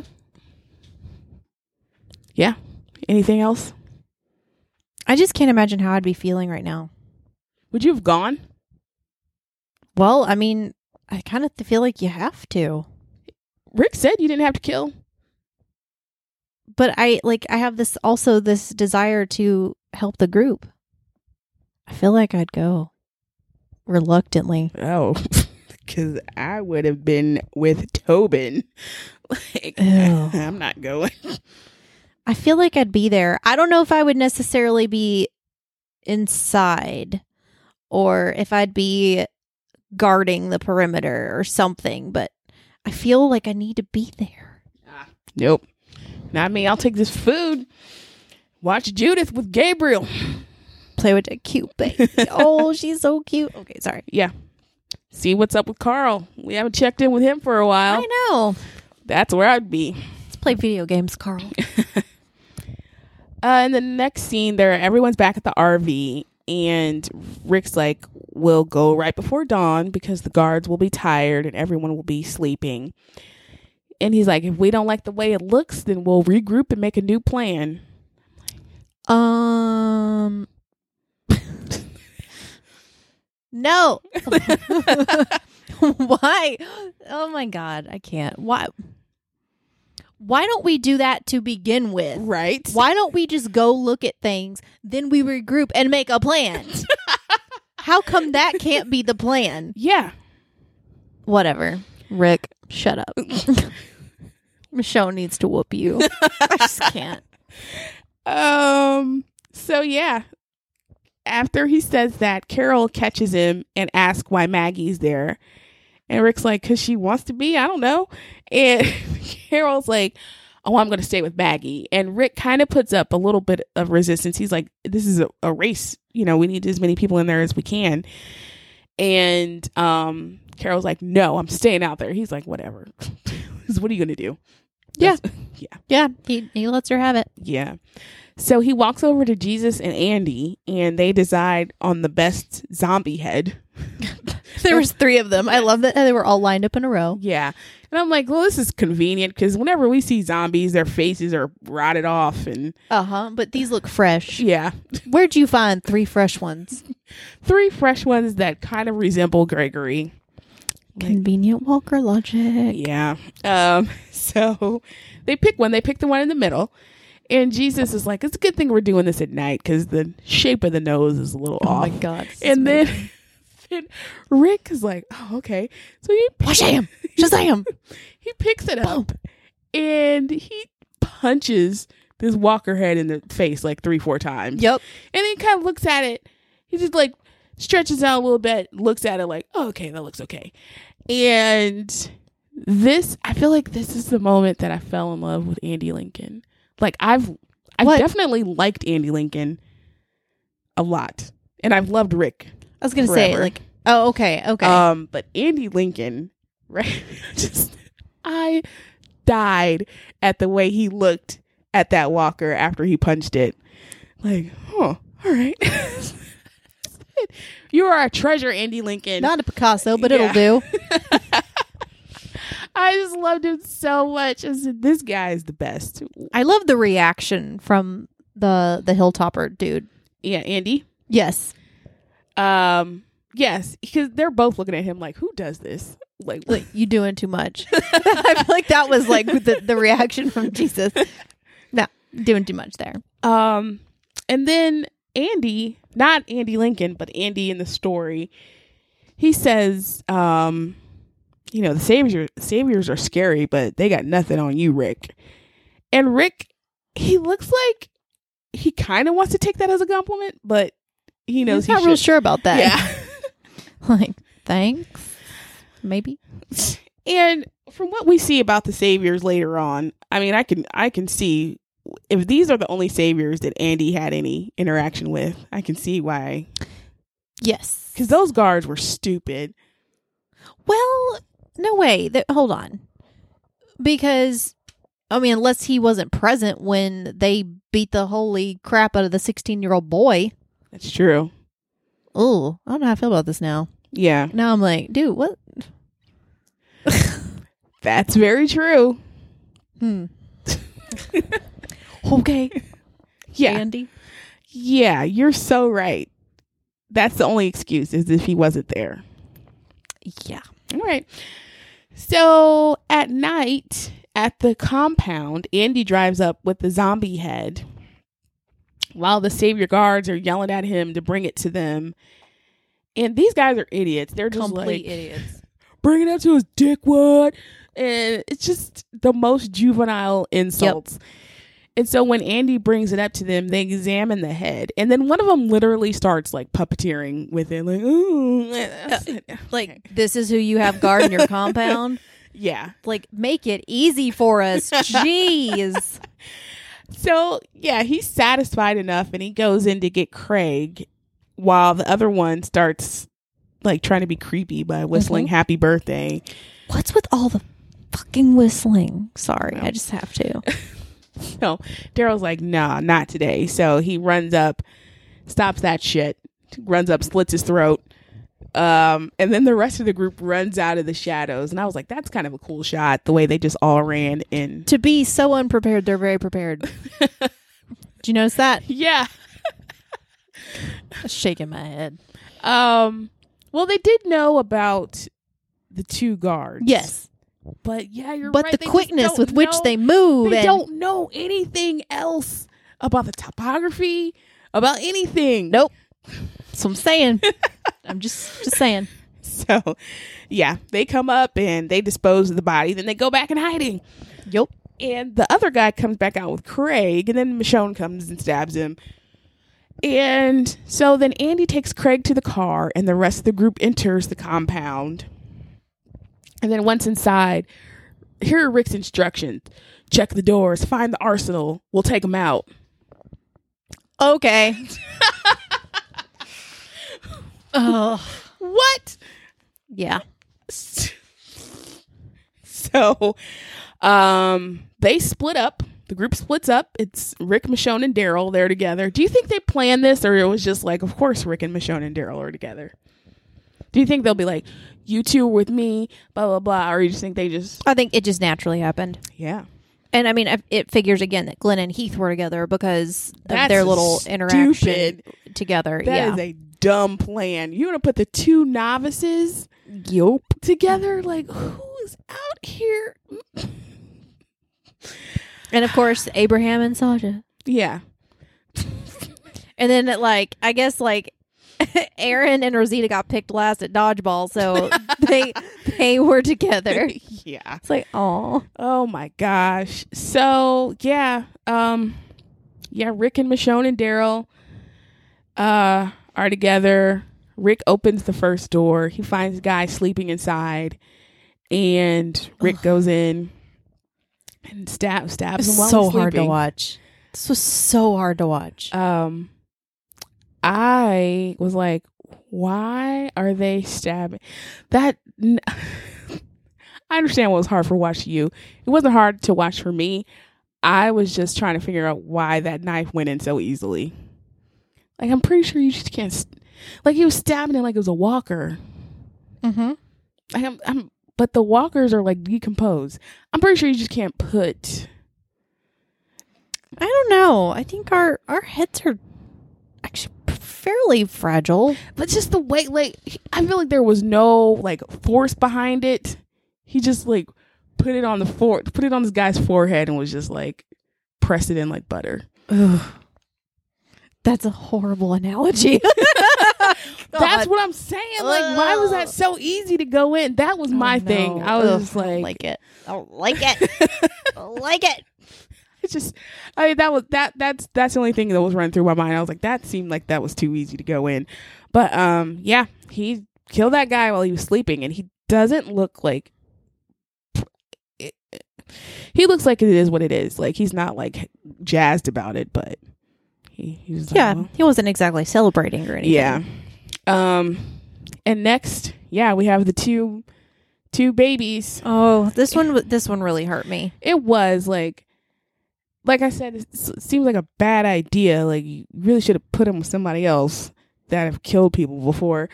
Yeah. Anything else? I just can't imagine how I'd be feeling right now. Would you have gone? Well, I mean, I kind of feel like you have to. Rick said you didn't have to kill. But I have this desire to help the group. I feel like I'd go reluctantly. Oh, because I would have been with Tobin. Like, Ew. I'm not going. I feel like I'd be there. I don't know if I would necessarily be inside or if I'd be guarding the perimeter or something, but I feel like I need to be there. Nope. Not me. I'll take this food. Watch Judith with Gabriel. Play with that cute baby. Oh, she's so cute. Okay, sorry. Yeah. See what's up with Carl. We haven't checked in with him for a while. I know. That's where I'd be. Let's play video games, Carl. In the next scene, everyone's back at the RV, and Rick's like, we'll go right before dawn because the guards will be tired and everyone will be sleeping. And he's like, if we don't like the way it looks, then we'll regroup and make a new plan. No. Why? Oh my God, I can't. Why don't we do that to begin with? Right. Why don't we just go look at things, then we regroup and make a plan? How come that can't be the plan? Yeah. Whatever. Rick, shut up. Michonne needs to whoop you. I just can't. So yeah. After he says that, Carol catches him and asks why Maggie's there. And Rick's like, because she wants to be. I don't know. And Carol's like, oh, I'm going to stay with Maggie. And Rick kind of puts up a little bit of resistance. He's like, this is a race. You know, we need as many people in there as we can. And Carol's like, no, I'm staying out there. He's like, whatever. What are you going to do? Yeah. Yeah. Yeah. He lets her have it. Yeah. So he walks over to Jesus and Andy, and they decide on the best zombie head. There was 3 of them. I love that they were all lined up in a row. Yeah. And I'm like, well, this is convenient because whenever we see zombies, their faces are rotted off. And But these look fresh. yeah. Where'd you find 3 fresh ones? 3 fresh ones that kind of resemble Gregory. Convenient Walker logic. Yeah. So they pick one. They pick the one in the middle. And Jesus is like, it's a good thing we're doing this at night because the shape of the nose is a little off. Oh my God. And then Rick is like, oh, okay. So he Shazam! he picks it up and he punches this walker head in the face like 3-4 times. Yep. And then he kind of looks at it. He just like stretches out a little bit, looks at it like, oh, okay, that looks okay. And I feel like this is the moment that I fell in love with Andy Lincoln. Like I've definitely liked Andy Lincoln a lot. And I've loved Rick. I was going to forever. say, like, oh, okay. But Andy Lincoln, right? I died at the way he looked at that walker after he punched it. Like, oh, all right. You are a treasure, Andy Lincoln. Not a Picasso, but Yeah. it'll do. I just loved him so much. I said, this guy is the best. I love the reaction from the Hilltopper dude. Yeah, Andy. Yes. Yeah, Yes, because they're both looking at him like, who does this? Like you doing too much. I feel like that was like the reaction from Jesus. No, doing too much there. And then Andy, not Andy Lincoln, but Andy in the story, he says, the saviors are scary, but they got nothing on you, Rick. And Rick, he looks like he kind of wants to take that as a compliment, but he knows he's not real sure about that. Yeah. Like, thanks. Maybe. And from what we see about the saviors later on, I mean, I can see if these are the only saviors that Andy had any interaction with, I can see why. Yes. Because those guards were stupid. Well, no way. Hold on. Because, I mean, unless he wasn't present when they beat the holy crap out of the 16-year-old boy. That's true. Oh, I don't know how I feel about this now. Yeah. Now I'm like, dude, what? That's very true. Okay. Yeah. Andy. Yeah, you're so right. That's the only excuse, is if he wasn't there. Yeah. All right. So at night at the compound, Andy drives up with the zombie head while the savior guards are yelling at him to bring it to them. And these guys are idiots. They're just complete like, idiots. Bring it up to his dickwood. And it's just the most juvenile insults. Yep. And so when Andy brings it up to them, they examine the head. And then one of them literally starts like puppeteering with it. Like, ooh. Like, this is who you have guarding your compound? Yeah. Like, make it easy for us. Jeez. So, yeah, he's satisfied enough and he goes in to get Craig while the other one starts like trying to be creepy by whistling happy birthday. What's with all the fucking whistling? Sorry, I just have to. So Daryl's like, nah, not today. So he runs up, stops that shit, runs up, slits his throat. And then the rest of the group runs out of the shadows. And I was like, that's kind of a cool shot, the way they just all ran in. To be so unprepared, they're very prepared. Did you notice that? Yeah. Shaking my head. Well, they did know about the two guards. Yes. But yeah, you're right. But the quickness with which they move. They don't know anything else about the topography, about anything. Nope. That's what I'm saying. I'm just saying. So, yeah, they come up and they dispose of the body. Then they go back in hiding. Yep. And the other guy comes back out with Craig. And then Michonne comes and stabs him. And so then Andy takes Craig to the car. And the rest of the group enters the compound. And then once inside, here are Rick's instructions. Check the doors. Find the arsenal. We'll take them out. Okay. Oh. What? Yeah. So, they split up. The group splits up. It's Rick, Michonne, and Daryl. They're together. Do you think they planned this, or it was just like, of course, Rick and Michonne and Daryl are together? Do you think they'll be like, you two are with me, blah, blah, blah, or you just think they just... I think it just naturally happened. Yeah. And I mean, it figures again that Glenn and Heath were together because of their little interaction together. That is a dumb plan. You want to put the two novices together? Like, who is out here? And of course, Abraham and Sasha. Yeah. And then I guess Aaron and Rosita got picked last at dodgeball, so they were together. Yeah. It's like, oh my gosh. So yeah, Rick and Michonne and Daryl are together. Rick opens the first door. He finds a guy sleeping inside, and Rick goes in and stabs him while he's sleeping. So hard to watch. This was so hard to watch. I was like, why are they stabbing? That I understand what was hard for watching you. It wasn't hard to watch for me. I was just trying to figure out why that knife went in so easily. Like, I'm pretty sure you just can't. Like, he was stabbing it like it was a walker. Mm-hmm. Like, but the walkers are like decomposed. I'm pretty sure you just can't put. I don't know. I think our heads are actually fairly fragile. But just the way, like, I feel like there was no like force behind it. He just like put it on this guy's forehead and was just like pressed it in like butter. Ugh. That's a horrible analogy. That's what I'm saying. Like, why was that so easy to go in? That was my thing. I was just like, I don't like it. I don't like it. I don't like it. It's just, I mean, that's the only thing that was running through my mind. I was like, that seemed like that was too easy to go in. But yeah, he killed that guy while he was sleeping, and he doesn't look like he looks like it is what it is. Like, he's not like jazzed about it, but he was like, well. He wasn't exactly celebrating or anything. Yeah. And next, we have the two babies. Oh, this one really hurt me. It was like I said, it seems like a bad idea. Like, you really should have put him with somebody else that have killed people before.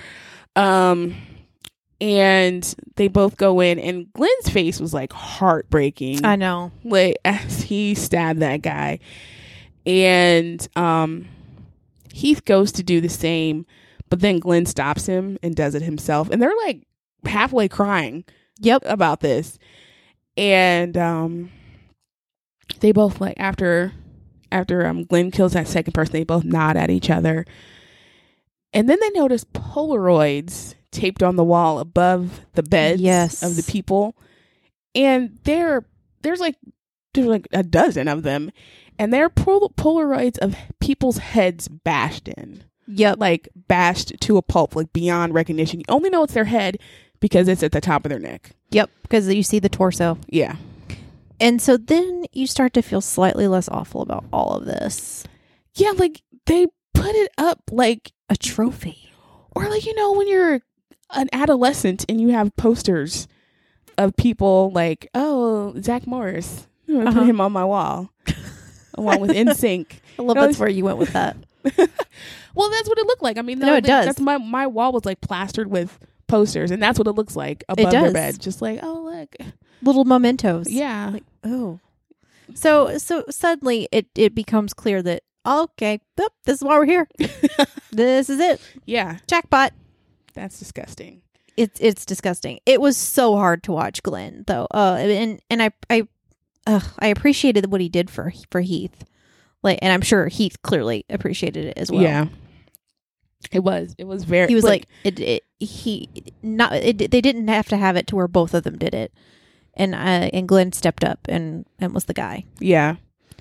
And they both go in, and Glenn's face was like heartbreaking. I know. Like, as he stabbed that guy. And Heath goes to do the same, but then Glenn stops him and does it himself. And they're like halfway crying about this. And they both, like, after Glenn kills that second person, they both nod at each other. And then they notice Polaroids taped on the wall above the beds of the people. And there's like a dozen of them. And they're Polaroids of people's heads bashed in. Yep. Like, bashed to a pulp, like beyond recognition. You only know it's their head because it's at the top of their neck. Yep. Because you see the torso. Yeah. And so then you start to feel slightly less awful about all of this. Yeah, like, they put it up like a trophy. Or, like, you know, when you're an adolescent and you have posters of people like, oh, Zach Morris. I'm going to put him on my wall. Along with NSYNC. I love that's where you went with that. Well, that's what it looked like. I mean, it does. That's my wall was like plastered with posters, and that's what it looks like above their bed. Just like, oh, look. Little mementos. Yeah. Like, oh. So suddenly it becomes clear that, okay, this is why we're here. This is it. Yeah. Jackpot. That's disgusting. It's disgusting. It was so hard to watch Glenn, though. And I appreciated what he did for Heath. Like, and I'm sure Heath clearly appreciated it as well. Yeah. It was very. He was like they didn't have to have it to where both of them did it, and Glenn stepped up and was the guy. Yeah.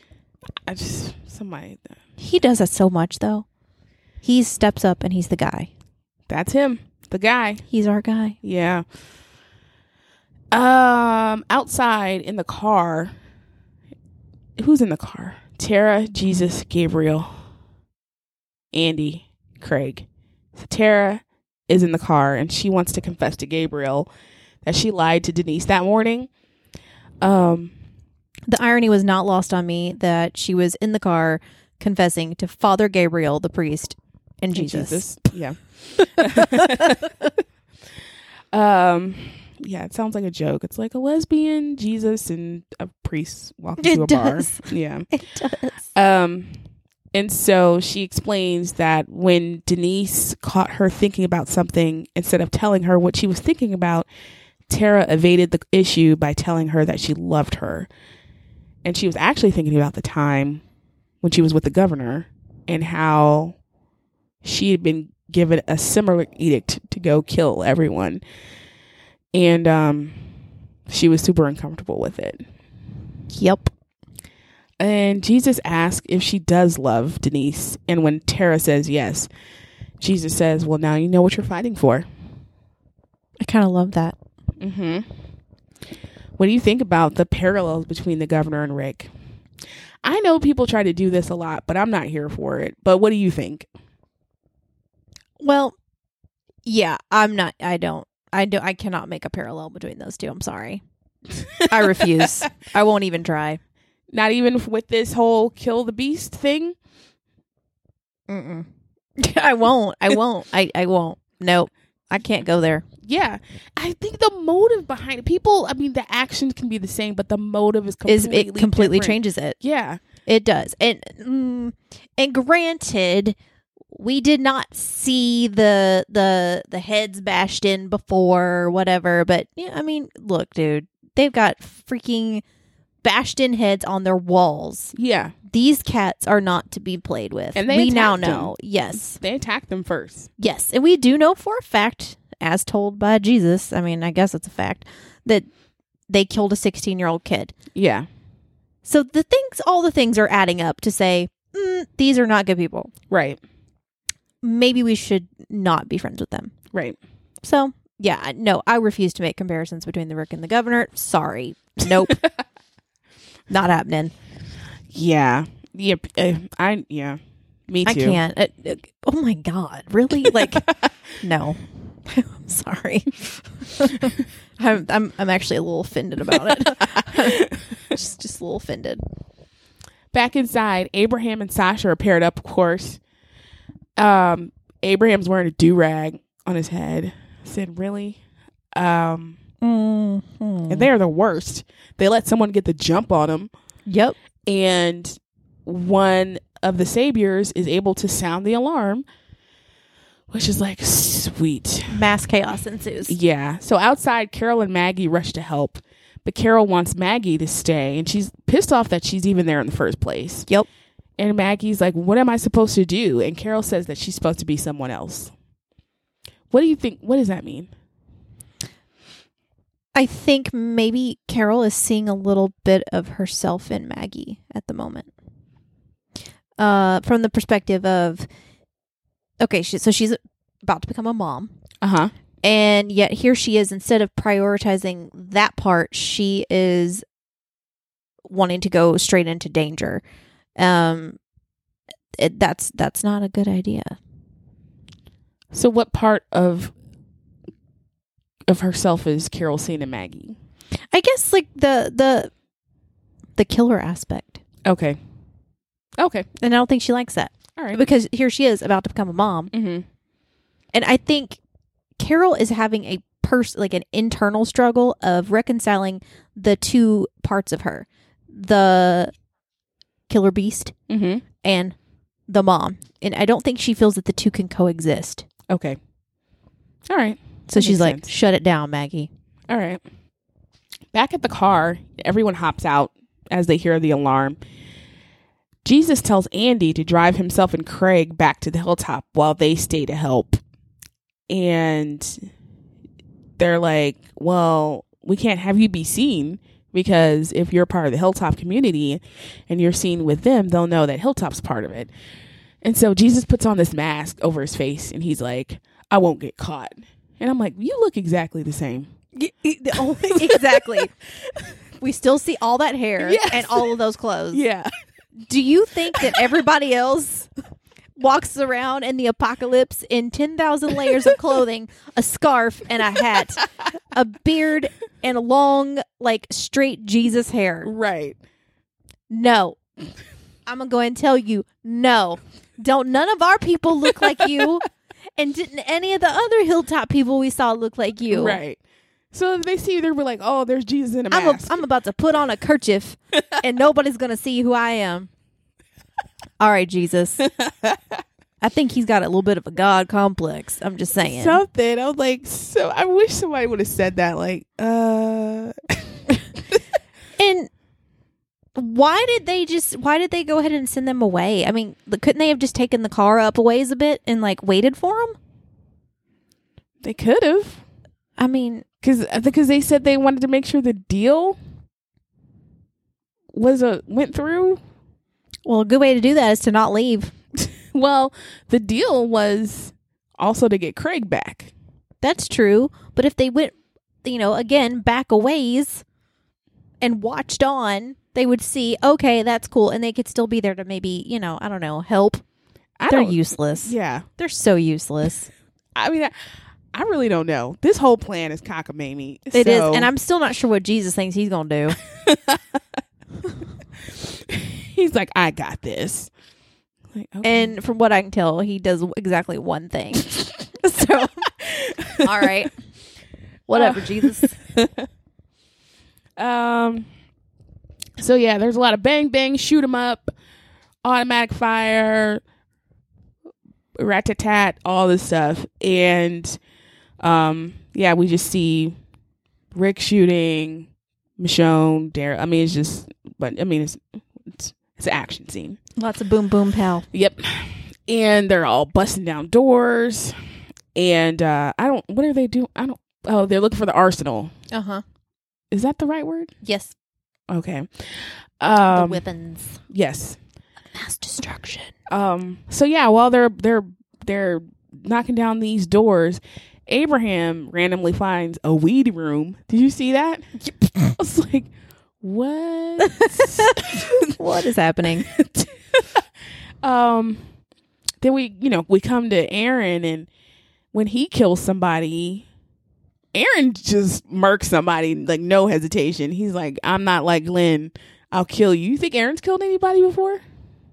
He does that so much though. He steps up and he's the guy. That's him, the guy. He's our guy. Yeah. Outside in the car. Who's in the car? Tara, Jesus, Gabriel, Andy, Craig. So Tara is in the car and she wants to confess to Gabriel that she lied to Denise that morning. The irony was not lost on me that she was in the car confessing to Father Gabriel, the priest, and Jesus. Yeah. Yeah, it sounds like a joke. It's like a lesbian, Jesus, and a priest walking to a bar. Yeah. It does. And so she explains that when Denise caught her thinking about something, instead of telling her what she was thinking about, Tara evaded the issue by telling her that she loved her. And she was actually thinking about the time when she was with the governor and how she had been given a similar edict to go kill everyone. And she was super uncomfortable with it. Yep. And Jesus asks if she does love Denise. And when Tara says yes, Jesus says, well, now you know what you're fighting for. I kind of love that. Mm-hmm. What do you think about the parallels between the governor and Rick? I know people try to do this a lot, but I'm not here for it. But what do you think? Well, yeah, I'm not. I cannot make a parallel between those two. I'm sorry. I refuse. I won't even try. Not even with this whole kill the beast thing? Mm-mm. I won't. I won't. Nope. I can't go there. Yeah. I think the motive behind it, people, I mean, the actions can be the same, but the motive is completely changes it. Yeah. It does. And granted, we did not see the heads bashed in before or whatever, but yeah, I mean, look, dude, they've got freaking bashed in heads on their walls. Yeah. These cats are not to be played with. And we now attacked know. them. Yes. They attacked them first. Yes. And we do know for a fact, as told by Jesus, I mean, I guess it's a fact, that they killed a 16-year-old kid. Yeah. So all the things are adding up to say, these are not good people. Right. Maybe we should not be friends with them. Right. So, yeah, no, I refuse to make comparisons between the Rick and the Governor. Sorry. Nope. Not happening. Yeah. Yeah. Yeah. Me too. I can't. Oh my God. Really? Like, no. I'm sorry. I'm actually a little offended about it. just a little offended. Back inside, Abraham and Sasha are paired up, of course. Abraham's wearing a do-rag on his head. I said, really? And they're the worst. They let someone get the jump on them. Yep. And one of the saviors is able to sound the alarm, which is like, sweet. Mass chaos ensues. Yeah. So outside, Carol and Maggie rush to help. But Carol wants Maggie to stay, and she's pissed off that she's even there in the first place. Yep. And Maggie's like, what am I supposed to do? And Carol says that she's supposed to be someone else. What do you think? What does that mean? I think maybe Carol is seeing a little bit of herself in Maggie at the moment. From the perspective of, okay, so she's about to become a mom. Uh-huh. And yet here she is, instead of prioritizing that part, she is wanting to go straight into danger. That's not a good idea. So what part of herself is Carol seeing in Maggie? I guess like the killer aspect. Okay. And I don't think she likes that. All right. Because here she is about to become a mom. Mm-hmm. And I think Carol is having an internal struggle of reconciling the two parts of her, the killer beast and the mom. And I don't think she feels that the two can coexist. Okay. All right. So she's like, sense. Shut it down, Maggie. All right. Back at the car, everyone hops out as they hear the alarm. Jesus tells Andy to drive himself and Craig back to the hilltop while they stay to help. And they're like, well, we can't have you be seen, because if you're part of the Hilltop community and you're seen with them, they'll know that Hilltop's part of it. And so Jesus puts on this mask over his face and he's like, I won't get caught. And I'm like, you look exactly the same. Exactly. We still see all that hair and all of those clothes. Yeah. Do you think that everybody else walks around in the apocalypse in 10,000 layers of clothing, a scarf and a hat, a beard, and a long, like, straight Jesus hair? Right. No. I'm going to go and tell you, no. None of our people look like you, and didn't any of the other Hilltop people we saw look like you. Right. So if they see you, they're like, oh, there's Jesus in a mask. I'm about to put on a kerchief, and nobody's going to see who I am. All right, Jesus. I think he's got a little bit of a God complex. I'm just saying. Something. I was like, so I wish somebody would have said that. Like, And why did they go ahead and send them away? I mean, couldn't they have just taken the car up a ways a bit and like waited for them? They could have. I mean, because they said they wanted to make sure the deal went through. Well, a good way to do that is to not leave. Well, the deal was also to get Craig back. That's true. But if they went, again, back a ways and watched on, they would see, okay, that's cool. And they could still be there to maybe, I don't know, help. They're useless. Yeah. They're so useless. I mean, I really don't know. This whole plan is cockamamie. It is. And I'm still not sure what Jesus thinks he's going to do. He's like, I got this. Like, okay. And from what I can tell, he does exactly one thing. So, all right. Whatever, Jesus. So, yeah, there's a lot of bang, bang, shoot 'em up, automatic fire, rat-tat-tat, all this stuff. And yeah, we just see Rick shooting Michonne, Daryl. I mean, it's an action scene. Lots of boom, boom, pow. Yep. And they're all busting down doors. And what are they doing? They're looking for the arsenal. Uh-huh. Is that the right word? Yes. Okay. The weapons. Yes. Mass destruction. So yeah, while they're knocking down these doors, Abraham randomly finds a weed room. Did you see that? I was like, what? What is happening? Then we come to Aaron, and when he kills somebody, Aaron just murks somebody, like, no hesitation. He's like, I'm not like Glenn. I'll kill you. You think Aaron's killed anybody before?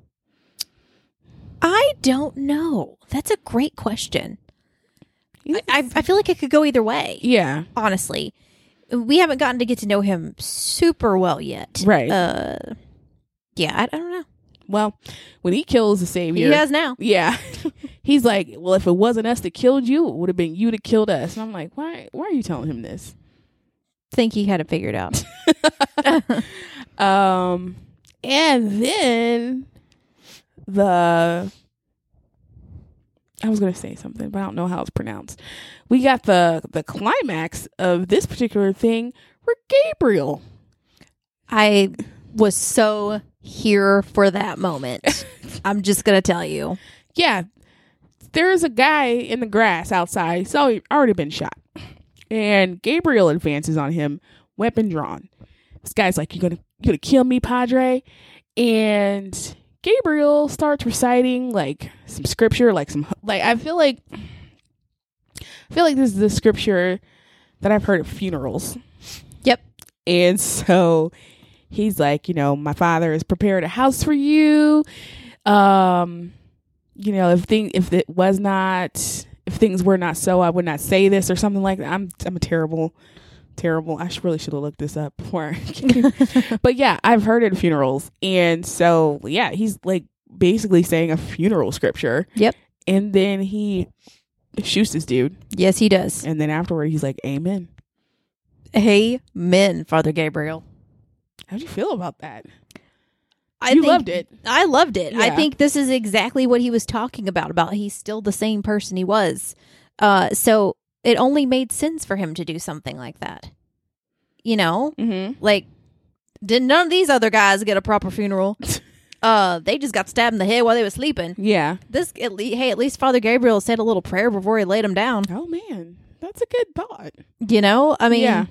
I don't know. That's a great question. I feel like it could go either way. Yeah. Honestly. We haven't gotten to get to know him super well yet. Right. Yeah, I don't know. Well, when he kills the savior. He does now. Yeah. He's like, well, if it wasn't us that killed you, it would have been you that killed us. And I'm like, why are you telling him this? Think he had it figured out. And then I was going to say something, but I don't know how it's pronounced. We got the climax of this particular thing for Gabriel. I was so here for that moment. I'm just going to tell you. Yeah. There's a guy in the grass outside. He's already been shot. And Gabriel advances on him, weapon drawn. This guy's like, you gonna kill me, Padre? And Gabriel starts reciting like some scripture, I feel like this is the scripture that I've heard at funerals. Yep. And so he's like, my father has prepared a house for you. If things were not so, I would not say this, or something like that. I'm a terrible. I really should have looked this up before. But yeah, I've heard it at funerals. And so, yeah, he's like basically saying a funeral scripture. Yep. And then he shoots this dude. Yes, he does. And then afterward, he's like, amen. Amen, Father Gabriel. How'd you feel about that? I loved it. I loved it. Yeah. I think this is exactly what he was talking about he's still the same person he was. So it only made sense for him to do something like that. Mm-hmm. Like, did none of these other guys get a proper funeral? They just got stabbed in the head while they were sleeping. Yeah. At least Father Gabriel said a little prayer before he laid him down. Oh man, that's a good thought. I mean, yeah.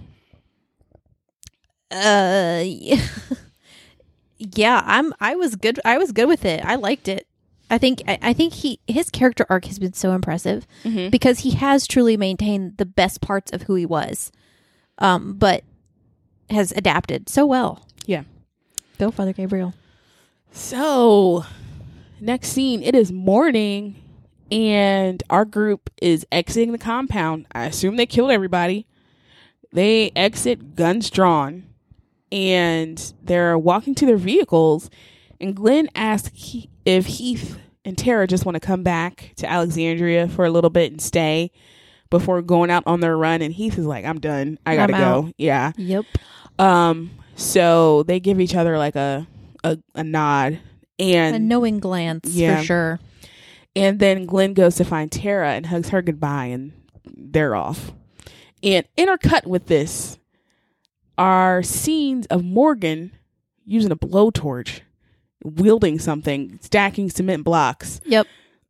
Yeah, I was good with it. I liked it. I think his character arc has been so impressive because he has truly maintained the best parts of who he was, but has adapted so well. Yeah. Go, Father Gabriel. So, next scene, it is morning, and our group is exiting the compound. I assume they killed everybody. They exit, guns drawn, and they're walking to their vehicles, and Glenn asks if Heath and Tara just want to come back to Alexandria for a little bit and stay before going out on their run, and Heath is like, I'm done. I gotta go. Yeah. Yep. So they give each other like a nod and a knowing glance, for sure. And then Glenn goes to find Tara and hugs her goodbye, and they're off. And intercut with this are scenes of Morgan using a blowtorch, wielding something, stacking cement blocks. Yep.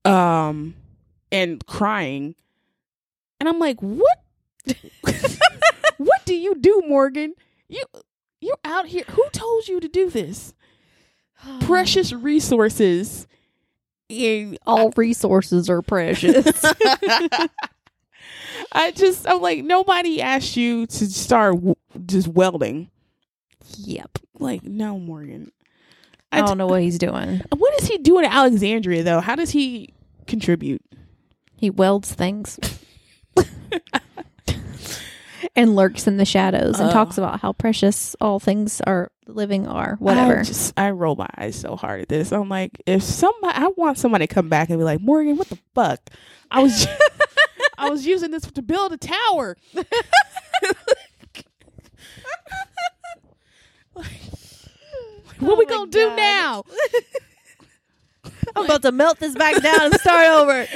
And crying. And I'm like, what? What do you do, Morgan? You're out here. Who told you to do this? Precious resources. All resources are precious. I'm like, nobody asked you to start just welding. Yep. Like, no, Morgan. I don't know what he's doing. What is he doing at Alexandria, though? How does he contribute? He welds things. And lurks in the shadows and talks about how precious all things are, living are. Whatever. I roll my eyes so hard at this. I'm like, I want somebody to come back and be like, Morgan, what the fuck? I was using this to build a tower. What we gonna do now? I'm about to melt this back down and start over.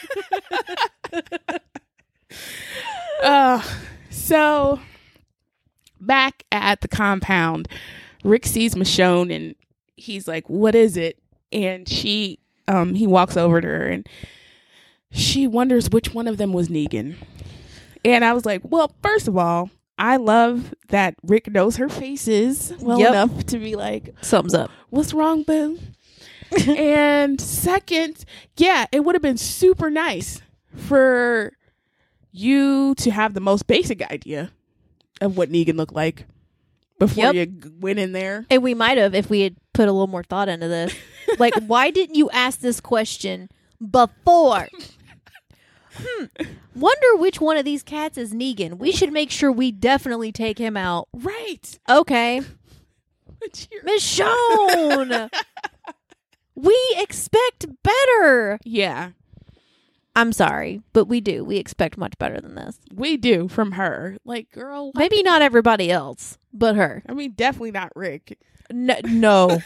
So back at the compound, Rick sees Michonne and he's like, what is it? And he walks over to her and she wonders which one of them was Negan. And I was like, well, first of all, I love that Rick knows her faces well enough to be like, thumbs up. What's wrong, boo? And second, yeah, it would have been super nice for you to have the most basic idea of what Negan looked like before you went in there. And we might have if we had put a little more thought into this. Like, why didn't you ask this question before? Wonder which one of these cats is Negan. We should make sure we definitely take him out. Right. Okay. Michonne! We expect better. Yeah. I'm sorry, but we do. We expect much better than this. We do from her. Like, girl. Maybe not everybody else, but her. I mean, definitely not Rick. No.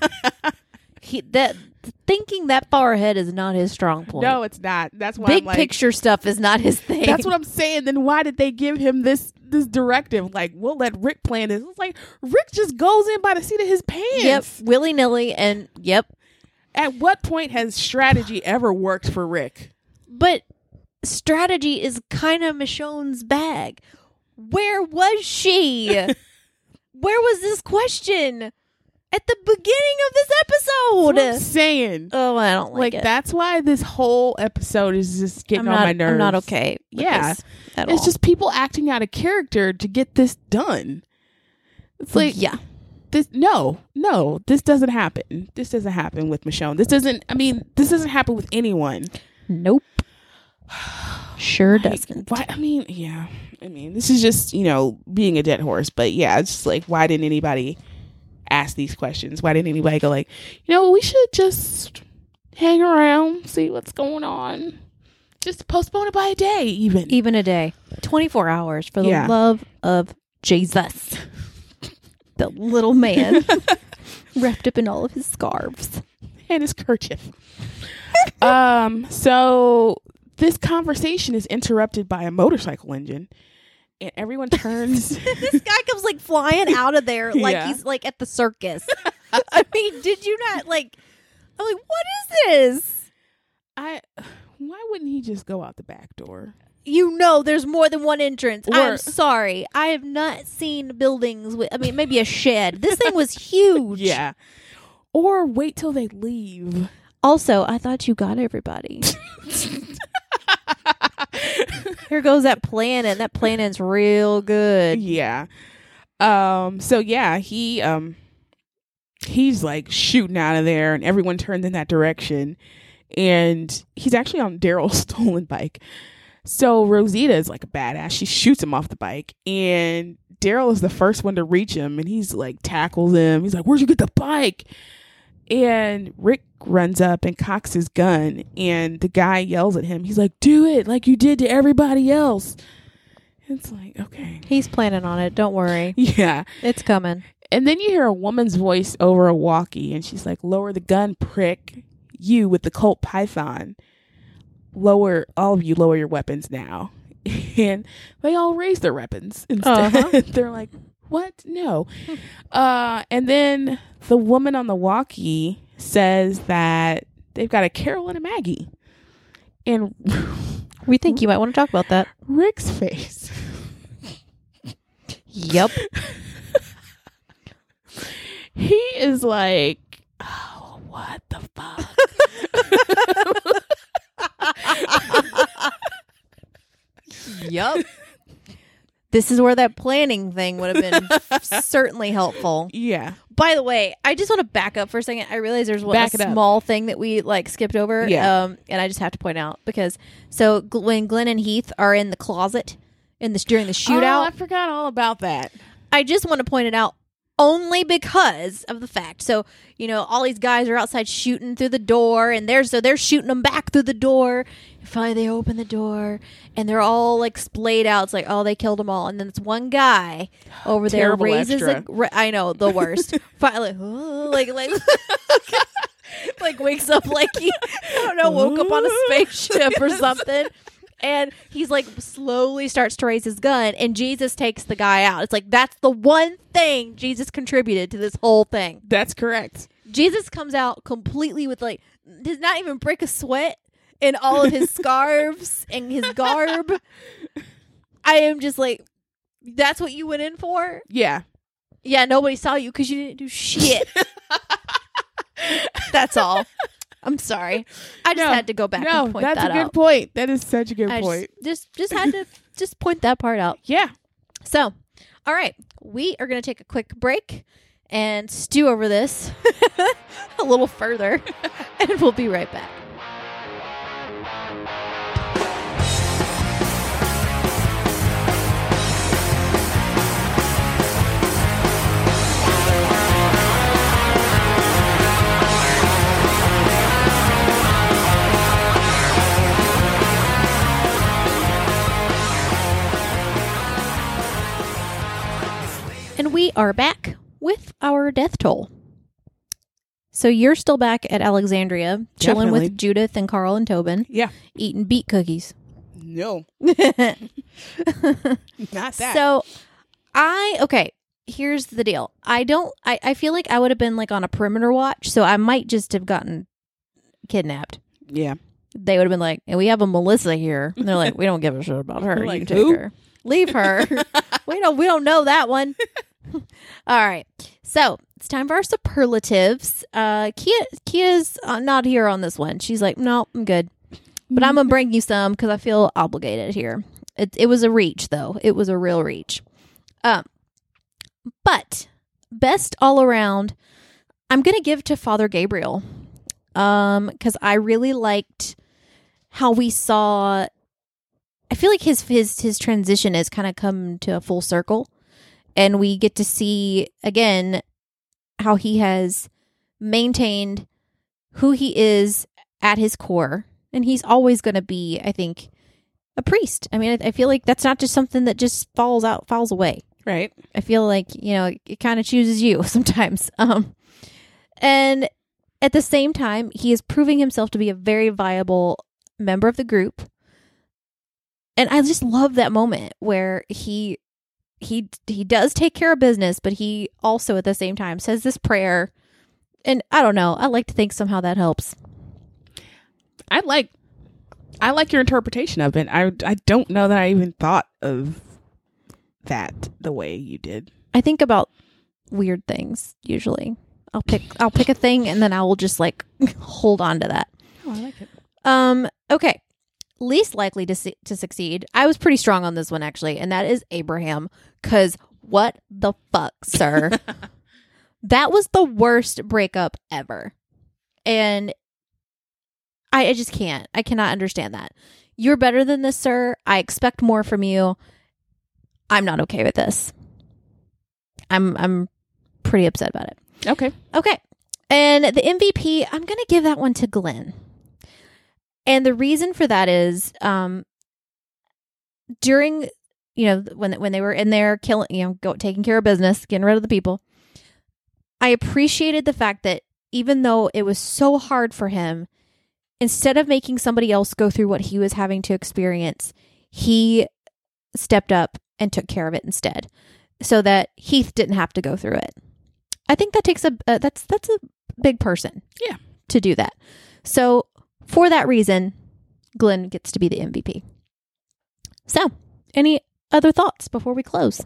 Thinking that far ahead is not his strong point. No, it's not. That's why big picture stuff is not his thing. That's what I'm saying. Then why did they give him this directive? Like, we'll let Rick plan this. It's like Rick just goes in by the seat of his pants. Yep, willy nilly, and yep. At what point has strategy ever worked for Rick? But strategy is kind of Michonne's bag. Where was she? Where was this question? At the beginning of this episode. That's what I'm saying. Oh, I don't like it. That's why this whole episode is just getting on my nerves. I'm not okay with this at all. It's just people acting out of character to get this done. It's like, this doesn't happen. This doesn't happen with Michonne. This doesn't happen with anyone. Nope. Sure doesn't. Why? This is just, being a dead horse. But yeah, it's just like, why didn't anybody ask these questions? Why didn't anybody go like, we should just hang around, see what's going on? Just postpone it by a day, even a day. 24 hours for the love of Jesus. The little man wrapped up in all of his scarves and his kerchief. So this conversation is interrupted by a motorcycle engine. And everyone turns. This guy comes like flying out of there like he's like at the circus. I mean, did you not I'm like, what is this? Why wouldn't he just go out the back door? There's more than one entrance. I'm sorry. I have not seen buildings with, maybe a shed. This thing was huge. Yeah. Or wait till they leave. Also, I thought you got everybody. Here goes that planet. That planet's real good. Yeah. So yeah, he's like shooting out of there, and everyone turns in that direction. And he's actually on Daryl's stolen bike. So Rosita is like a badass. She shoots him off the bike, and Daryl is the first one to reach him, and he's like tackles him. He's like, "Where'd you get the bike?" And Rick runs up and cocks his gun, and the guy yells at him. He's like, "Do it like you did to everybody else." It's like, okay. He's planning on it. Don't worry. Yeah. It's coming. And then you hear a woman's voice over a walkie, and she's like, "Lower the gun, prick. You with the Colt Python. All of you lower your weapons now." And they all raise their weapons instead. Uh-huh. They're like, "What? No." And then the woman on the walkie says that they've got a Carol and a Maggie. And we think you might want to talk about that. Rick's face. Yep. He is like, "Oh, what the fuck?" Yep. This is where that planning thing would have been certainly helpful. Yeah. By the way, I just want to back up for a second. I realize there's a small thing that we skipped over. Yeah. And I just have to point out because when Glenn and Heath are in the closet during the shootout. Oh, I forgot all about that. I just want to point it out. only because of the fact. So, all these guys are outside shooting through the door, and they're shooting them back through the door. And finally, they open the door, and they're all like splayed out. It's like, oh, they killed them all. And then this one guy over there Terrible raises extra. I know, the worst. Finally, like like wakes up like he, I don't know, woke up on a spaceship or something. And he's like slowly starts to raise his gun, and Jesus takes the guy out. It's like, that's the one thing Jesus contributed to this whole thing. That's correct. Jesus comes out completely with like, does not even break a sweat in all of his scarves and his garb. I am just like, that's what you went in for? Yeah. Yeah, nobody saw you because you didn't do shit. That's all. I'm sorry. I just had to go back and point that out. That's a good point. That is such a good point. Just had to just point that part out. Yeah. So, all right. We are going to take a quick break and stew over this a little further, and we'll be right back. And we are back with our death toll. So you're still back at Alexandria, chilling Definitely. with Judith and Carl and Tobin, Yeah. eating beet cookies. No. Not that. So here's the deal. I feel like I would have been like on a perimeter watch, so I might just have gotten kidnapped. Yeah. They would have been like, and we have a Melissa here. And they're like, we don't give a shit about her. Like, you take who? her. Leave her. we don't know that one. All right. So it's time for our superlatives. Kia's not here on this one. She's like, no, I'm good. But I'm going to bring you some because I feel obligated here. It was a reach, though. It was a real reach. But best all around, I'm going to give to Father Gabriel. Because I really liked how we saw, I feel like his transition has kind of come to a full circle. And we get to see, again, how he has maintained who he is at his core. And he's always going to be, I think, a priest. I mean, I feel like that's not just something that just falls away. Right. I feel like, it kind of chooses you sometimes. And at the same time, he is proving himself to be a very viable member of the group. And I just love that moment where he does take care of business, but he also at the same time says this prayer. And I don't know. I like to think somehow that helps. I like your interpretation of it. I don't know that I even thought of that the way you did. I think about weird things usually. I'll pick a thing and then I will just like hold on to that. Oh, I like it. Okay. Least likely to succeed. I was pretty strong on this one actually, and that is Abraham. Cause what the fuck, sir? That was the worst breakup ever. And I just can't. I cannot understand that. You're better than this, sir. I expect more from you. I'm not okay with this. I'm pretty upset about it. Okay. And the MVP, I'm going to give that one to Glenn. And the reason for that is during, when they were in there killing, taking care of business, getting rid of the people, I appreciated the fact that even though it was so hard for him, instead of making somebody else go through what he was having to experience, he stepped up and took care of it instead, so that Heath didn't have to go through it. I think that takes that's a big person, to do that. So for that reason, Glenn gets to be the MVP. So, any other thoughts before we close?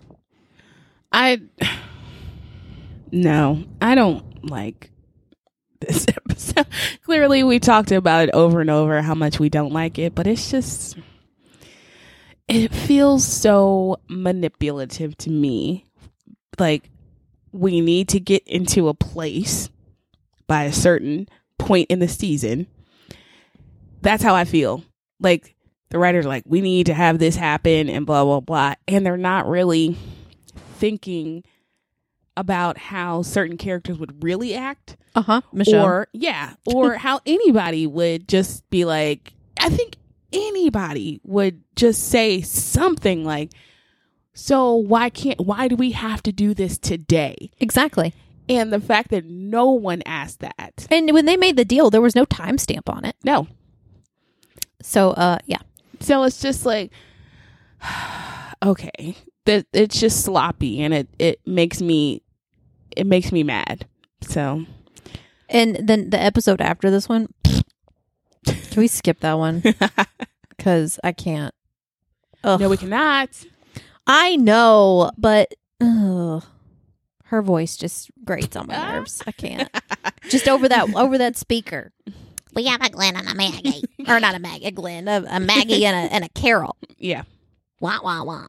No, I don't like this episode. Clearly, we talked about it over and over how much we don't like it, but it's just, it feels so manipulative to me. Like, we need to get into a place by a certain point in the season. That's how I feel. Like, the writers are like, we need to have this happen and blah, blah, blah. And they're not really thinking about how certain characters would really act. Michonne. Or how anybody would just be like, I think anybody would just say something like, so why do we have to do this today? Exactly. And the fact that no one asked that. And when they made the deal, there was no timestamp on it. No. So, yeah. So it's just like, okay, it's just sloppy, and it makes me mad. So. And then the episode after this one, can we skip that one? Because I can't. Ugh. No, we cannot. I know, but her voice just grates on my nerves. I can't. Just over that speaker. We have a Glenn and a Maggie, or not a Maggie, a Glenn, a Maggie and a Carol. Yeah. Wah wah wah.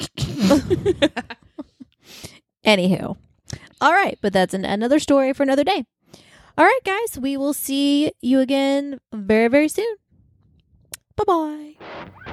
Anywho, all right, but that's another story for another day. All right, guys, we will see you again very, very soon. Bye-bye.